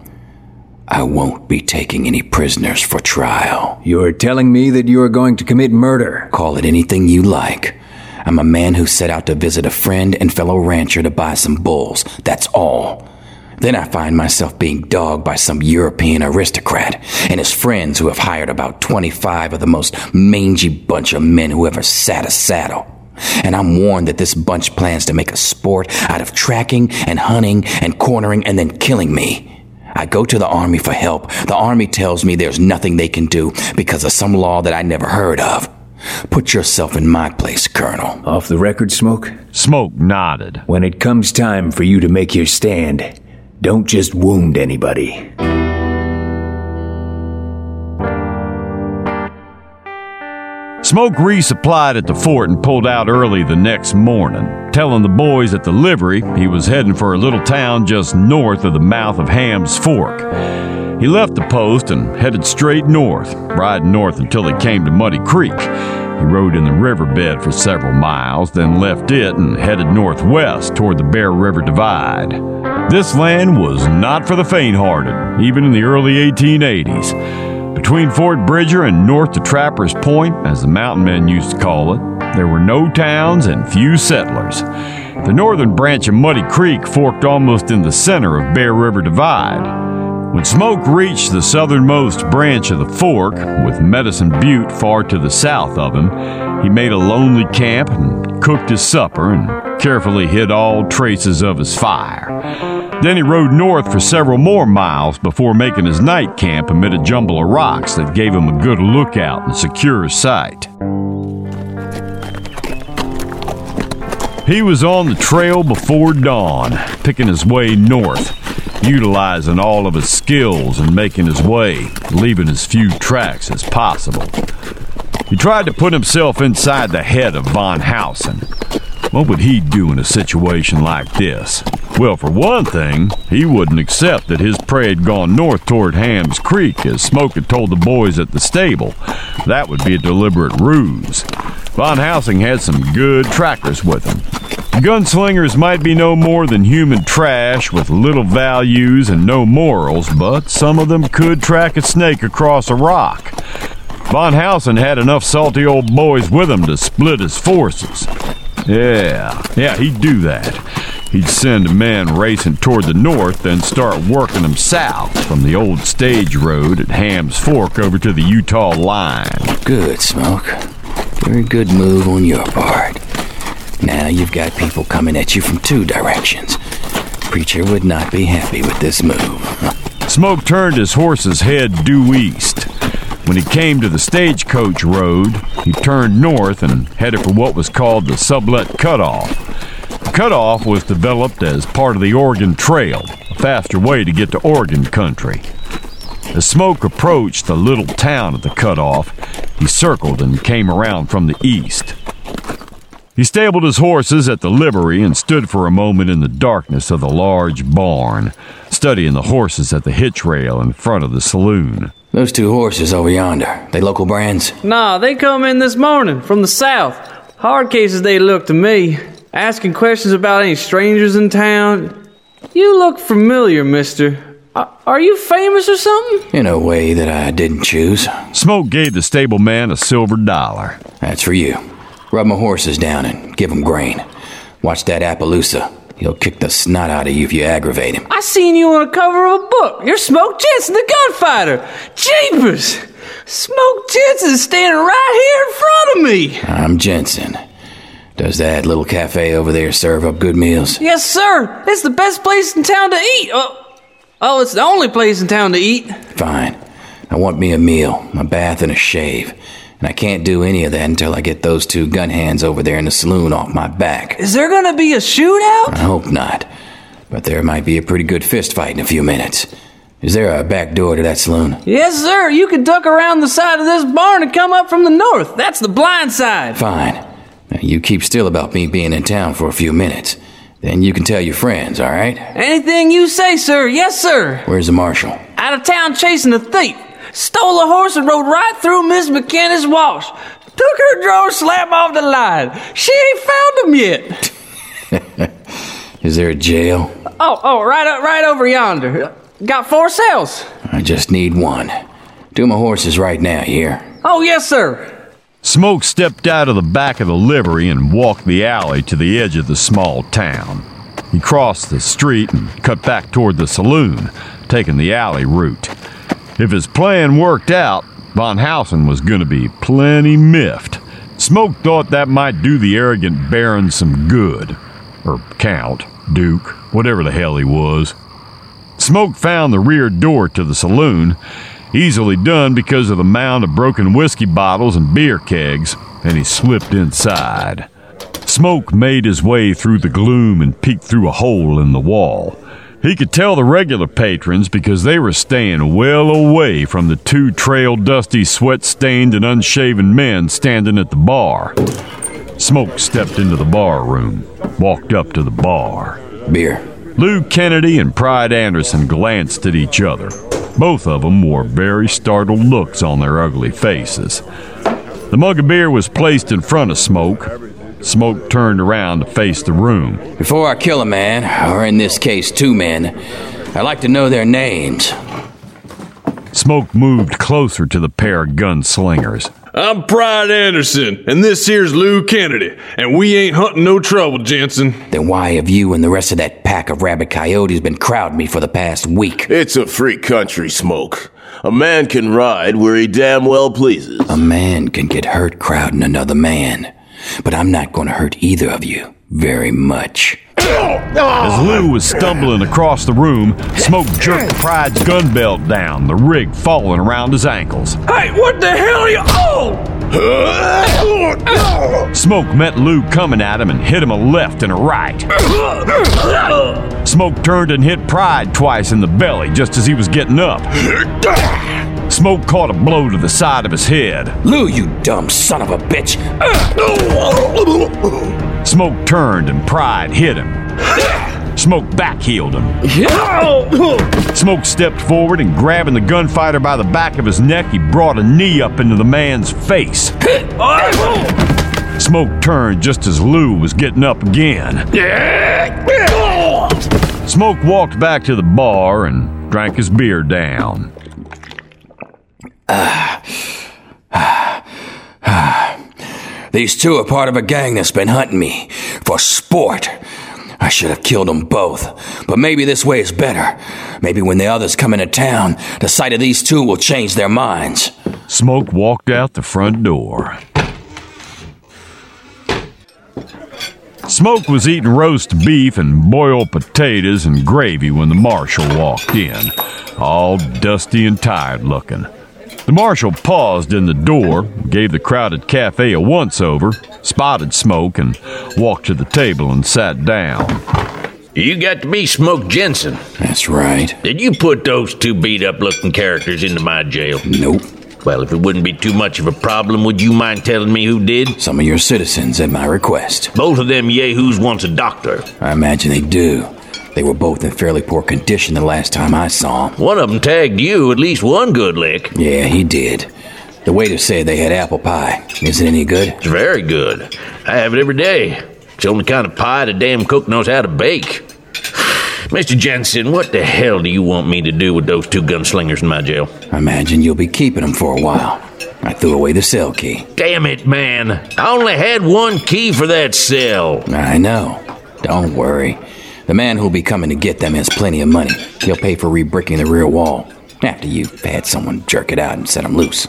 I won't be taking any prisoners for trial. You're telling me that you are going to commit murder? Call it anything you like. I'm a man who set out to visit a friend and fellow rancher to buy some bulls. That's all. Then I find myself being dogged by some European aristocrat and his friends who have hired about 25 of the most mangy bunch of men who ever sat a saddle. And I'm warned that this bunch plans to make a sport out of tracking and hunting and cornering and then killing me. I go to the army for help. The army tells me there's nothing they can do because of some law that I never heard of. Put yourself in my place, Colonel. Off the record, Smoke? Smoke nodded. When it comes time for you to make your stand, don't just wound anybody. Smoke resupplied at the fort and pulled out early the next morning, telling the boys at the livery he was heading for a little town just north of the mouth of Ham's Fork. He left the post and headed straight north, riding north until he came to Muddy Creek. He rode in the riverbed for several miles, then left it and headed northwest toward the Bear River Divide. This land was not for the faint-hearted, even in the early 1880s. Between Fort Bridger and north to Trapper's Point, as the mountain men used to call it, there were no towns and few settlers. The northern branch of Muddy Creek forked almost in the center of Bear River Divide. When Smoke reached the southernmost branch of the fork, with Medicine Butte far to the south of him, he made a lonely camp and cooked his supper and carefully hid all traces of his fire. Then he rode north for several more miles before making his night camp amid a jumble of rocks that gave him a good lookout and secure sight. He was on the trail before dawn, picking his way north, utilizing all of his skills and making his way, leaving as few tracks as possible. He tried to put himself inside the head of Von Hausen. What would he do in a situation like this? Well, for one thing, he wouldn't accept that his prey had gone north toward Ham's Creek, as Smoke had told the boys at the stable. That would be a deliberate ruse. Von Hausen had some good trackers with him. Gunslingers might be no more than human trash with little values and no morals, but some of them could track a snake across a rock. Von Hausen had enough salty old boys with him to split his forces. Yeah, he'd do that. He'd send a man racing toward the north, then start working them south from the old stage road at Ham's Fork over to the Utah line. Good, Smoke. Very good move on your part. Now you've got people coming at you from two directions. Preacher would not be happy with this move. Smoke turned his horse's head due east. When he came to the stagecoach road, he turned north and headed for what was called the Sublet Cutoff. The cutoff was developed as part of the Oregon Trail, a faster way to get to Oregon country. As Smoke approached the little town at the cutoff, he circled and came around from the east. He stabled his horses at the livery and stood for a moment in the darkness of the large barn, studying the horses at the hitch rail in front of the saloon. Those two horses over yonder, they local brands? Nah, they come in this morning from the south. Hard cases they look to me. Asking questions about any strangers in town. You look familiar, mister. Are you famous or something? In a way that I didn't choose. Smoke gave the stableman a silver dollar. That's for you. Rub my horses down and give them grain. Watch that Appaloosa. He'll kick the snot out of you if you aggravate him. I seen you on the cover of a book. You're Smoke Jensen, the gunfighter. Jeepers! Smoke Jensen's standing right here in front of me. I'm Jensen. Does that little cafe over there serve up good meals? Yes, sir. It's the best place in town to eat. Oh, it's the only place in town to eat. Fine. I want me a meal, a bath, and a shave. And I can't do any of that until I get those two gun hands over there in the saloon off my back. Is there gonna be a shootout? I hope not. But there might be a pretty good fist fight in a few minutes. Is there a back door to that saloon? Yes, sir. You can duck around the side of this barn and come up from the north. That's the blind side. Fine. Now, you keep still about me being in town for a few minutes. Then you can tell your friends, all right? Anything you say, sir. Yes, sir. Where's the marshal? Out of town chasing a thief. Stole a horse and rode right through Miss McKenna's wash. Took her drawer slap off the line. She ain't found him yet. Is there a jail? Oh, right over yonder. Got 4 cells. I just need one. Do my horses right now, you hear? Oh, yes, sir. Smoke stepped out of the back of the livery and walked the alley to the edge of the small town. He crossed the street and cut back toward the saloon, taking the alley route. If his plan worked out, Von Hausen was going to be plenty miffed. Smoke thought that might do the arrogant Baron some good. Or Count, Duke, whatever the hell he was. Smoke found the rear door to the saloon, easily done because of the mound of broken whiskey bottles and beer kegs, and he slipped inside. Smoke made his way through the gloom and peeked through a hole in the wall. He could tell the regular patrons because they were staying well away from the two trail-dusty, sweat-stained, and unshaven men standing at the bar. Smoke stepped into the bar room, walked up to the bar. Beer. Lou Kennedy and Pride Anderson glanced at each other. Both of them wore very startled looks on their ugly faces. The mug of beer was placed in front of Smoke. Smoke turned around to face the room. Before I kill a man, or in this case 2 men, I'd like to know their names. Smoke moved closer to the pair of gunslingers. I'm Pride Anderson, and this here's Lou Kennedy, and we ain't hunting no trouble, Jensen. Then why have you and the rest of that pack of rabid coyotes been crowding me for the past week? It's a free country, Smoke. A man can ride where he damn well pleases. A man can get hurt crowding another man. But I'm not going to hurt either of you very much. As Lou was stumbling across the room, Smoke jerked Pride's gun belt down, the rig falling around his ankles. Hey, what the hell are you... Oh! Smoke met Lou coming at him and hit him a left and a right. Smoke turned and hit Pride twice in the belly just as he was getting up. Smoke caught a blow to the side of his head. Lou, you dumb son of a bitch! Smoke turned and Pride hit him. Smoke backheeled him. Smoke stepped forward and grabbing the gunfighter by the back of his neck, he brought a knee up into the man's face. Smoke turned just as Lou was getting up again. Smoke walked back to the bar and drank his beer down. These 2 are part of a gang that's been hunting me for sport. I should have killed them both, but maybe this way is better. Maybe when the others come into town, the sight of these 2 will change their minds. Smoke walked out the front door. Smoke was eating roast beef and boiled potatoes and gravy when the marshal walked in, all dusty and tired looking. The marshal paused in the door, gave the crowded cafe a once-over, spotted Smoke, and walked to the table and sat down. You got to be Smoke Jensen. That's right. Did you put those 2 beat-up-looking characters into my jail? Nope. Well, if it wouldn't be too much of a problem, would you mind telling me who did? Some of your citizens at my request. Both of them yahoos wants a doctor. I imagine they do. They were both in fairly poor condition the last time I saw them. One of them tagged you at least one good lick. Yeah, he did. The waiter said they had apple pie. Is it any good? It's very good. I have it every day. It's the only kind of pie the damn cook knows how to bake. Mr. Jensen, what the hell do you want me to do with those 2 gunslingers in my jail? I imagine you'll be keeping them for a while. I threw away the cell key. Damn it, man. I only had 1 key for that cell. I know. Don't worry. The man who'll be coming to get them has plenty of money. He'll pay for re-bricking the rear wall, after you've had someone jerk it out and set him loose.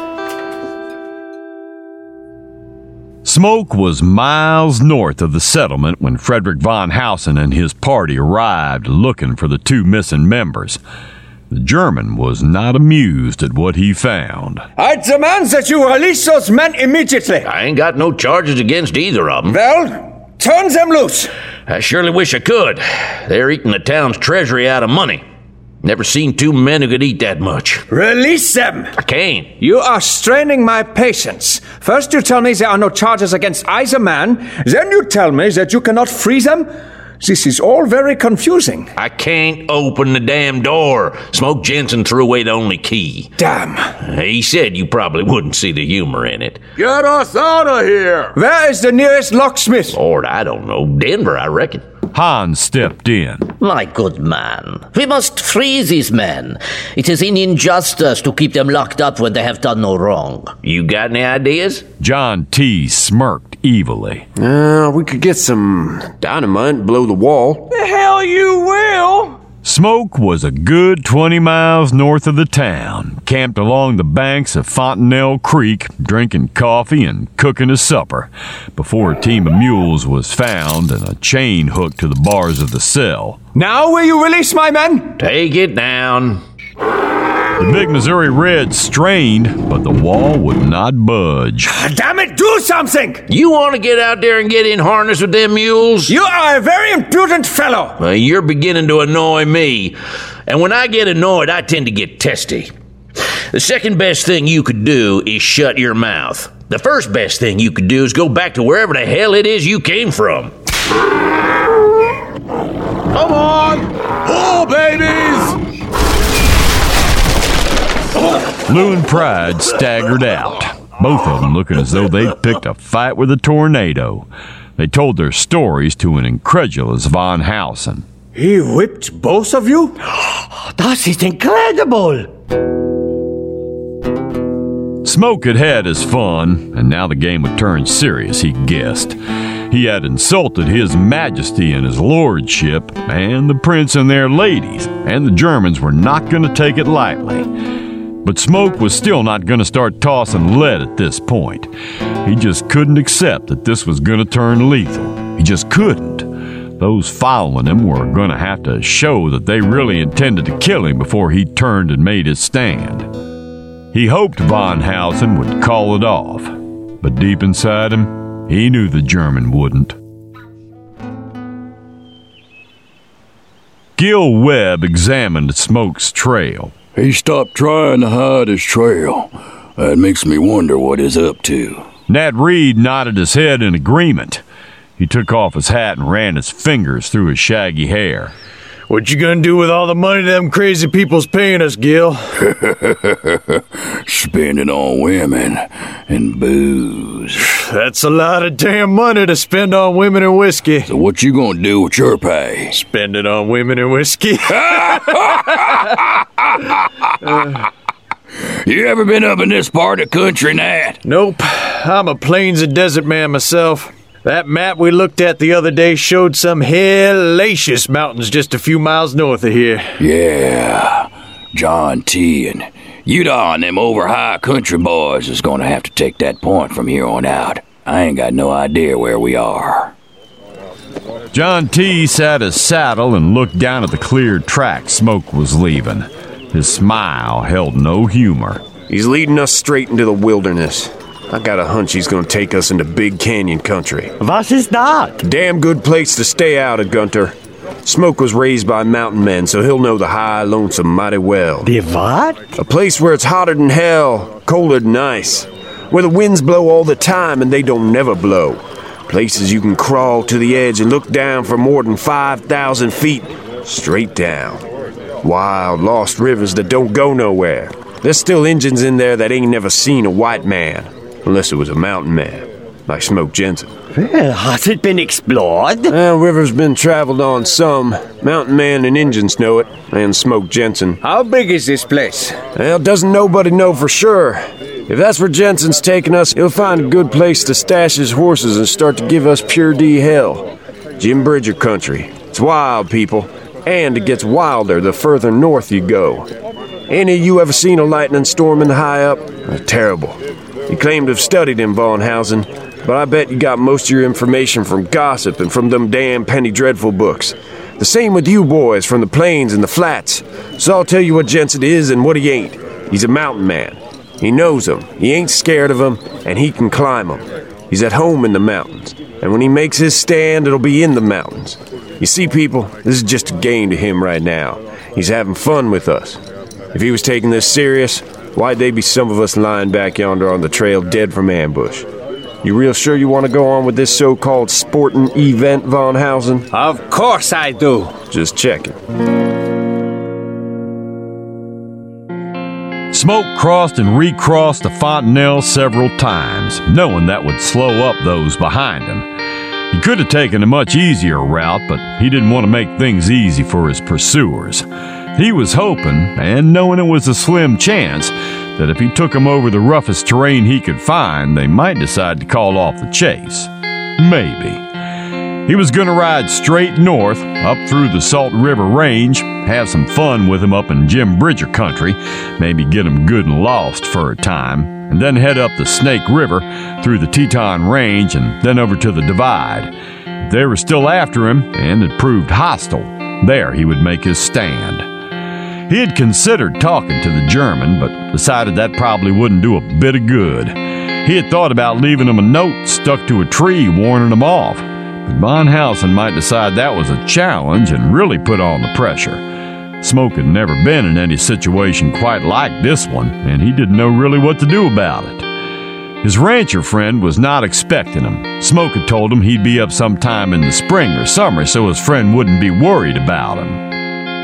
Smoke was miles north of the settlement when Frederick Von Hausen and his party arrived looking for the 2 missing members. The German was not amused at what he found. I demand that you release those men immediately. I ain't got no charges against either of them. Well, turn them loose. I surely wish I could. They're eating the town's treasury out of money. Never seen 2 men who could eat that much. Release them! I can't. You are straining my patience. First you tell me there are no charges against either man, then you tell me that you cannot free them. This is all very confusing. I can't open the damn door. Smoke Jensen threw away the only key. Damn. He said you probably wouldn't see the humor in it. Get us out of here! Where is the nearest locksmith? Lord, I don't know. Denver, I reckon. Hans stepped in. My good man, we must free these men. It is an injustice to keep them locked up when they have done no wrong. You got any ideas? John T. smirked evilly. We could get some dynamite and blow the wall. The hell you will! Smoke was a good 20 miles north of the town, camped along the banks of Fontanelle Creek, drinking coffee and cooking his supper, before a team of mules was found and a chain hooked to the bars of the cell. Now will you release my men? Take it down. The big Missouri Red strained, but the wall would not budge. Damn it, do something! You want to get out there and get in harness with them mules? You are a very impudent fellow! Well, you're beginning to annoy me. And when I get annoyed, I tend to get testy. The second best thing you could do is shut your mouth. The first best thing you could do is go back to wherever the hell it is you came from. Come on! Oh, babies! Lou and Pride staggered out, both of them looking as though they'd picked a fight with a tornado. They told their stories to an incredulous Von Hausen. He whipped both of you? That is incredible! Smoke had had his fun, and now the game would turn serious, he guessed. He had insulted His Majesty and his lordship, and the prince and their ladies, and the Germans were not going to take it lightly. But Smoke was still not going to start tossing lead at this point. He just couldn't accept that this was going to turn lethal. He just couldn't. Those following him were going to have to show that they really intended to kill him before he turned and made his stand. He hoped Von Hausen would call it off, but deep inside him, he knew the German wouldn't. Gil Webb examined Smoke's trail. He stopped trying to hide his trail. That makes me wonder what he's up to. Nat Reed nodded his head in agreement. He took off his hat and ran his fingers through his shaggy hair. What you gonna do with all the money them crazy people's paying us, Gil? Spend it on women and booze. That's a lot of damn money to spend on women and whiskey. So what you gonna do with your pay? Spend it on women and whiskey. You ever been up in this part of country, Nat? Nope. I'm a plains and desert man myself. That map we looked at the other day showed some hellacious mountains just a few miles north of here. Yeah. John T. and Utah and them over high country boys is gonna have to take that point from here on out. I ain't got no idea where we are. John T. sat his saddle and looked down at the cleared track Smoke was leaving. His smile held no humor. He's leading us straight into the wilderness. I got a hunch he's gonna take us into Big Canyon country. What is that? Damn good place to stay out at, Gunter. Smoke was raised by mountain men, so he'll know the high lonesome mighty well. The what? A place where it's hotter than hell, colder than ice. Where the winds blow all the time and they don't never blow. Places you can crawl to the edge and look down for more than 5,000 feet. Straight down. Wild, lost rivers that don't go nowhere. There's still Injuns in there that ain't never seen a white man. Unless it was a mountain man, like Smoke Jensen. Well, has it been explored? Well, river's been traveled on some. Mountain man and Injuns know it, and Smoke Jensen. How big is this place? Well, doesn't nobody know for sure. If that's where Jensen's taking us, he'll find a good place to stash his horses and start to give us pure D hell. Jim Bridger country. It's wild, people. And it gets wilder the further north you go. Any of you ever seen a lightning storm in the high up? They're terrible. You claim to have studied in Von Hausen, but I bet you got most of your information from gossip and from them damn Penny Dreadful books. The same with you boys from the plains and the flats. So I'll tell you what Jensen is and what he ain't. He's a mountain man. He knows them, he ain't scared of them, and he can climb them. He's at home in the mountains, and when he makes his stand, it'll be in the mountains. You see, people, this is just a game to him right now. He's having fun with us. If he was taking this serious, why'd they be some of us lying back yonder on the trail dead from ambush? You real sure you want to go on with this so-called sporting event, Von Hausen? Of course I do. Just checking. Smoke crossed and recrossed the Fontanelle several times, knowing that would slow up those behind him. He could have taken a much easier route, but he didn't want to make things easy for his pursuers. He was hoping, and knowing it was a slim chance, that if he took them over the roughest terrain he could find, they might decide to call off the chase. Maybe. He was going to ride straight north, up through the Salt River Range, have some fun with him up in Jim Bridger country, maybe get him good and lost for a time, and then head up the Snake River through the Teton Range and then over to the Divide. If they were still after him and had proved hostile, there he would make his stand. He had considered talking to the German, but decided that probably wouldn't do a bit of good. He had thought about leaving him a note stuck to a tree warning him off. But Von Hausen might decide that was a challenge and really put on the pressure. Smoke had never been in any situation quite like this one, and he didn't know really what to do about it. His rancher friend was not expecting him. Smoke had told him he'd be up sometime in the spring or summer so his friend wouldn't be worried about him.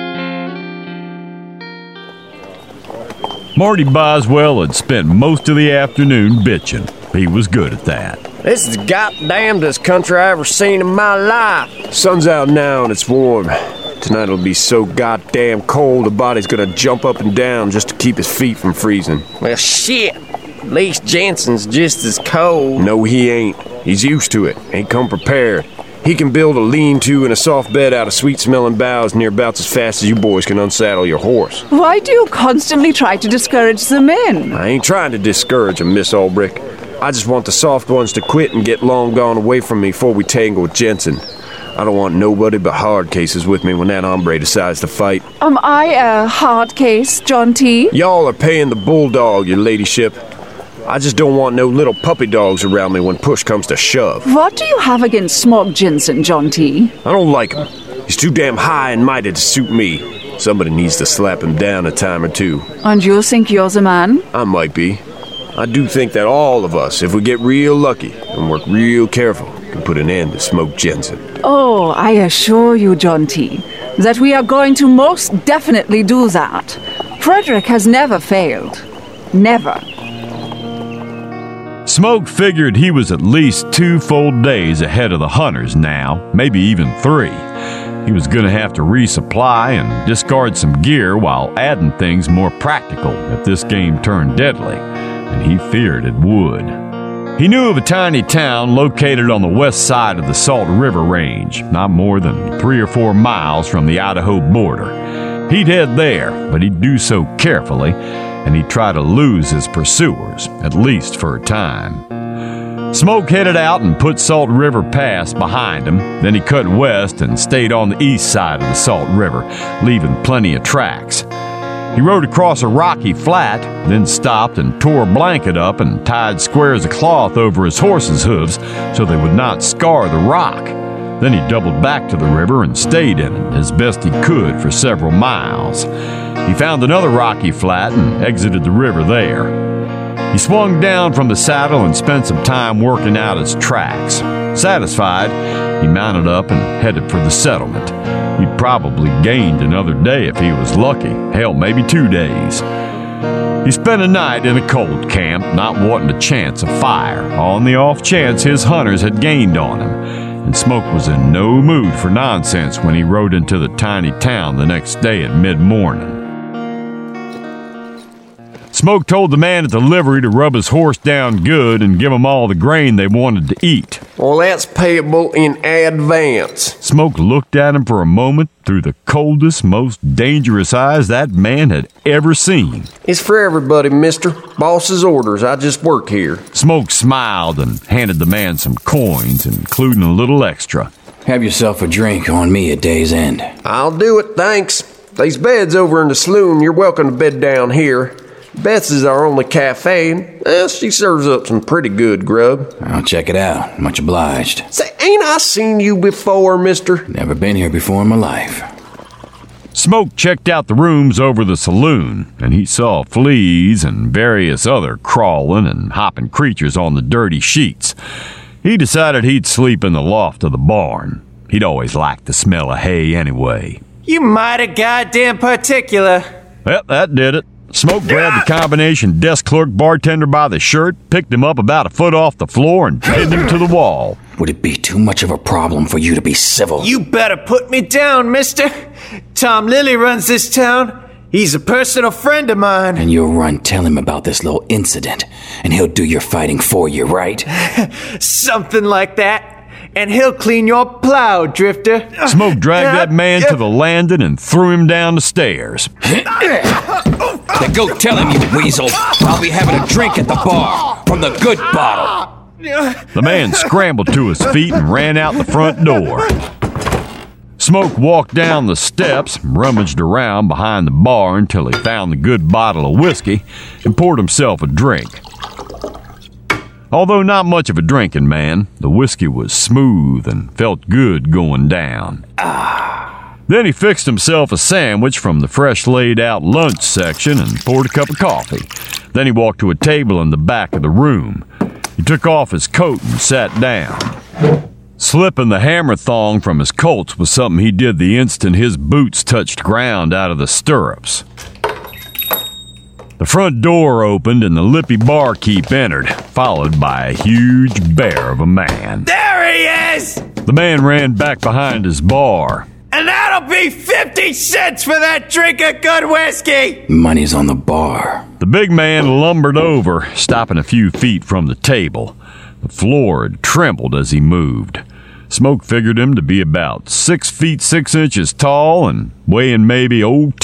Marty Boswell had spent most of the afternoon bitching. He was good at that. This is the goddamnedest country I ever seen in my life. Sun's out now and it's warm. Tonight it'll be so goddamn cold the body's gonna jump up and down just to keep his feet from freezing. Well, shit. At least Jensen's just as cold. No, he ain't. He's used to it. Ain't come prepared. He can build a lean-to and a soft bed out of sweet-smelling boughs near about as fast as you boys can unsaddle your horse. Why do you constantly try to discourage the men? I ain't trying to discourage them, Miss Ulbrich. I just want the soft ones to quit and get long gone away from me before we tangle with Jensen. I don't want nobody but hard cases with me when that hombre decides to fight. Am I a hard case, John T? Y'all are paying the bulldog, your ladyship. I just don't want no little puppy dogs around me when push comes to shove. What do you have against Smoke Jensen, John T? I don't like him. He's too damn high and mighty to suit me. Somebody needs to slap him down a time or two. And you think you're the man? I might be. I do think that all of us, if we get real lucky and work real careful, can put an end to Smoke Jensen. Oh, I assure you, John T., that we are going to most definitely do that. Frederick has never failed. Never. Smoke figured he was at least 2 full days ahead of the hunters now, maybe even 3. He was going to have to resupply and discard some gear while adding things more practical if this game turned deadly, and he feared it would. He knew of a tiny town located on the west side of the Salt River Range, not more than 3 or 4 miles from the Idaho border. He'd head there, but he'd do so carefully, and he'd try to lose his pursuers, at least for a time. Smoke headed out and put Salt River Pass behind him. Then he cut west and stayed on the east side of the Salt River, leaving plenty of tracks. He rode across a rocky flat, then stopped and tore a blanket up and tied squares of cloth over his horse's hooves so they would not scar the rock. Then he doubled back to the river and stayed in it as best he could for several miles. He found another rocky flat and exited the river there. He swung down from the saddle and spent some time working out his tracks. Satisfied, he mounted up and headed for the settlement. He'd probably gained another day if he was lucky. Hell, maybe 2 days. He spent a night in a cold camp, not wanting to chance a fire, on the off chance his hunters had gained on him. And Smoke was in no mood for nonsense when he rode into the tiny town the next day at mid-morning. Smoke told the man at the livery to rub his horse down good and give him all the grain they wanted to eat. Well, that's payable in advance. Smoke looked at him for a moment through the coldest, most dangerous eyes that man had ever seen. It's for everybody, mister. Boss's orders. I just work here. Smoke smiled and handed the man some coins, including a little extra. Have yourself a drink on me at day's end. I'll do it, thanks. These beds over in the saloon, you're welcome to bed down here. Beth's is our only cafe, and she serves up some pretty good grub. I'll check it out. Much obliged. Say, ain't I seen you before, mister? Never been here before in my life. Smoke checked out the rooms over the saloon, and he saw fleas and various other crawling and hopping creatures on the dirty sheets. He decided he'd sleep in the loft of the barn. He'd always liked the smell of hay anyway. You mighty goddamn particular. Well, that did it. Smoke grabbed the combination desk clerk bartender by the shirt, picked him up about a foot off the floor, and pinned him to the wall. Would it be too much of a problem for you to be civil? You better put me down, mister. Tom Lilly runs this town. He's a personal friend of mine. And you'll run tell him about this little incident, and he'll do your fighting for you, right? Something like that. And he'll clean your plow, Drifter. Smoke dragged that man to the landing and threw him down the stairs. Then go tell him, you weasel. I'll be having a drink at the bar from the good bottle. The man scrambled to his feet and ran out the front door. Smoke walked down the steps and rummaged around behind the bar until he found the good bottle of whiskey and poured himself a drink. Although not much of a drinking man, the whiskey was smooth and felt good going down. Then he fixed himself a sandwich from the fresh laid out lunch section and poured a cup of coffee. Then he walked to a table in the back of the room. He took off his coat and sat down. Slipping the hammer thong from his Colts was something he did the instant his boots touched ground out of the stirrups. The front door opened and the lippy barkeep entered, followed by a huge bear of a man. There he is! The man ran back behind his bar. And that'll be 50 cents for that drink of good whiskey! Money's on the bar. The big man lumbered over, stopping a few feet from the table. The floor had trembled as he moved. Smoke figured him to be about 6 feet 6 inches tall and weighing maybe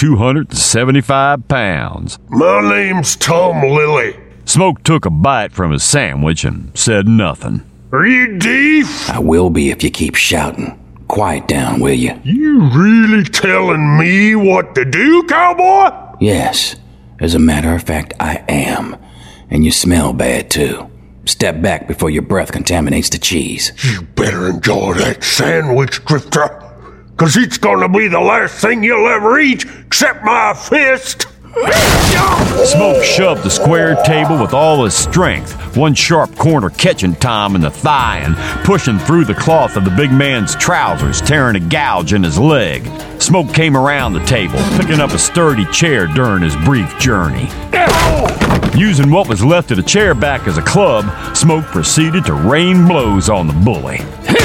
275 pounds. My name's Tom Lilly. Smoke took a bite from his sandwich and said nothing. Are you deaf? I will be if you keep shouting. Quiet down, will you? You really telling me what to do, cowboy? Yes. As a matter of fact, I am. And you smell bad, too. Step back before your breath contaminates the cheese. You better enjoy that sandwich, Drifter, 'cause it's gonna be the last thing you'll ever eat except my fist. Smoke shoved the square table with all his strength, one sharp corner catching Tom in the thigh and pushing through the cloth of the big man's trousers, tearing a gouge in his leg. Smoke came around the table, picking up a sturdy chair during his brief journey. Using what was left of the chair back as a club, Smoke proceeded to rain blows on the bully.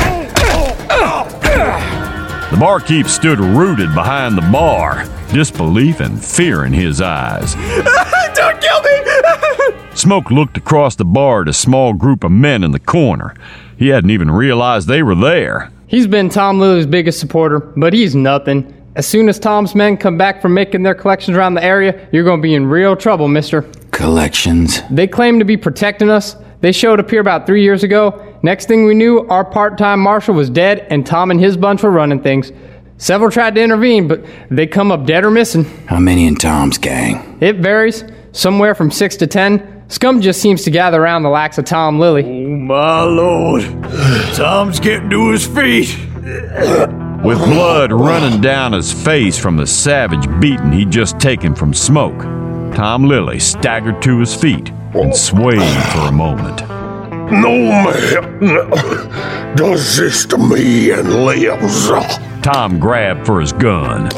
The barkeep stood rooted behind the bar, disbelief and fear in his eyes. Don't kill me! Smoke looked across the bar at a small group of men in the corner. He hadn't even realized they were there. He's been Tom Lilly's biggest supporter, but he's nothing. As soon as Tom's men come back from making their collections around the area, you're going to be in real trouble, mister. Collections? They claim to be protecting us. They showed up here about 3 years ago. Next thing we knew, our part-time marshal was dead, and Tom and his bunch were running things. Several tried to intervene, but they come up dead or missing. How many in Tom's gang? It varies. Somewhere from 6 to 10. Scum just seems to gather around the likes of Tom Lilly. Oh, my lord. Tom's getting to his feet. With blood running down his face from the savage beating he'd just taken from Smoke, Tom Lilly staggered to his feet and swayed for a moment. No man does this to me and lives. Tom grabbed for his gun.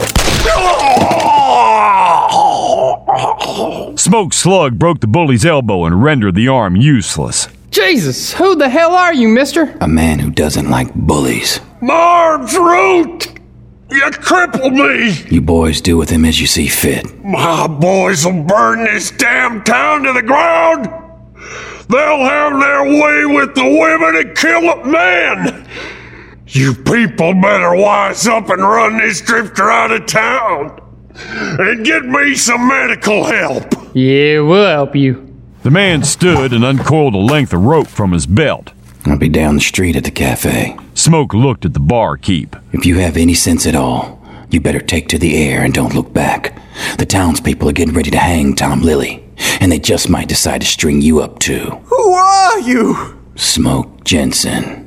Smoke's slug broke the bully's elbow and rendered the arm useless. Jesus, who the hell are you, mister? A man who doesn't like bullies. Barb's root! You crippled me! You boys do with him as you see fit. My boys will burn this damn town to the ground! They'll have their way with the women and kill the men! You people better wise up and run this Drifter out of town! And get me some medical help! Yeah, we'll help you. The man stood and uncoiled a length of rope from his belt. I'll be down the street at the cafe. Smoke looked at the barkeep. If you have any sense at all, you better take to the air and don't look back. The townspeople are getting ready to hang Tom Lilly, and they just might decide to string you up too. Who are you? Smoke Jensen.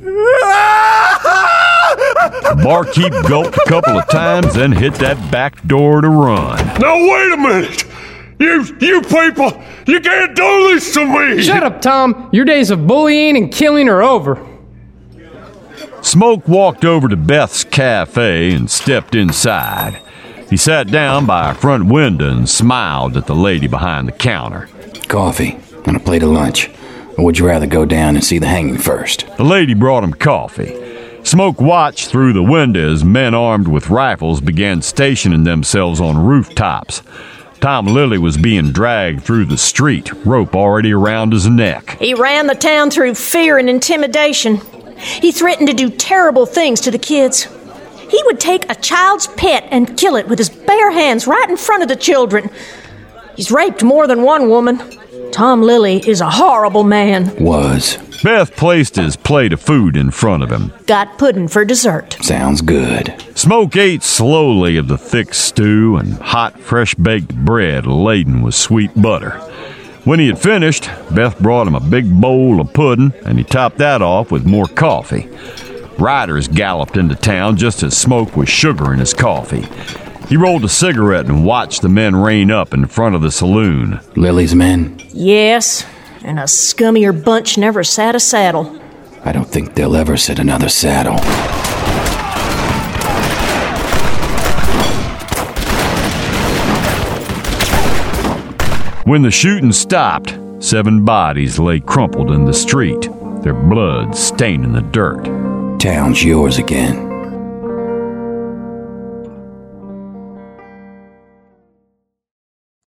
The barkeep gulped a couple of times, then hit that back door to run. Now wait a minute! You people, you can't do this to me! Shut up, Tom. Your days of bullying and killing are over. Smoke walked over to Beth's cafe and stepped inside. He sat down by a front window and smiled at the lady behind the counter. Coffee and a plate of lunch. Or would you rather go down and see the hanging first? The lady brought him coffee. Smoke watched through the window as men armed with rifles began stationing themselves on rooftops. Tom Lilly was being dragged through the street, rope already around his neck. He ran the town through fear and intimidation. He threatened to do terrible things to the kids. He would take a child's pet and kill it with his bare hands right in front of the children. He's raped more than one woman. Tom Lilly is a horrible man. Was. Beth placed his plate of food in front of him. Got pudding for dessert. Sounds good. Smoke ate slowly of the thick stew and hot, fresh-baked bread laden with sweet butter. When he had finished, Beth brought him a big bowl of pudding, and he topped that off with more coffee. Riders galloped into town just as Smoke was sugaring his coffee. He rolled a cigarette and watched the men rein up in front of the saloon. Lilly's men? Yes, and a scummier bunch never sat a saddle. I don't think they'll ever sit another saddle. When the shooting stopped, 7 bodies lay crumpled in the street, their blood staining the dirt. Town's yours again.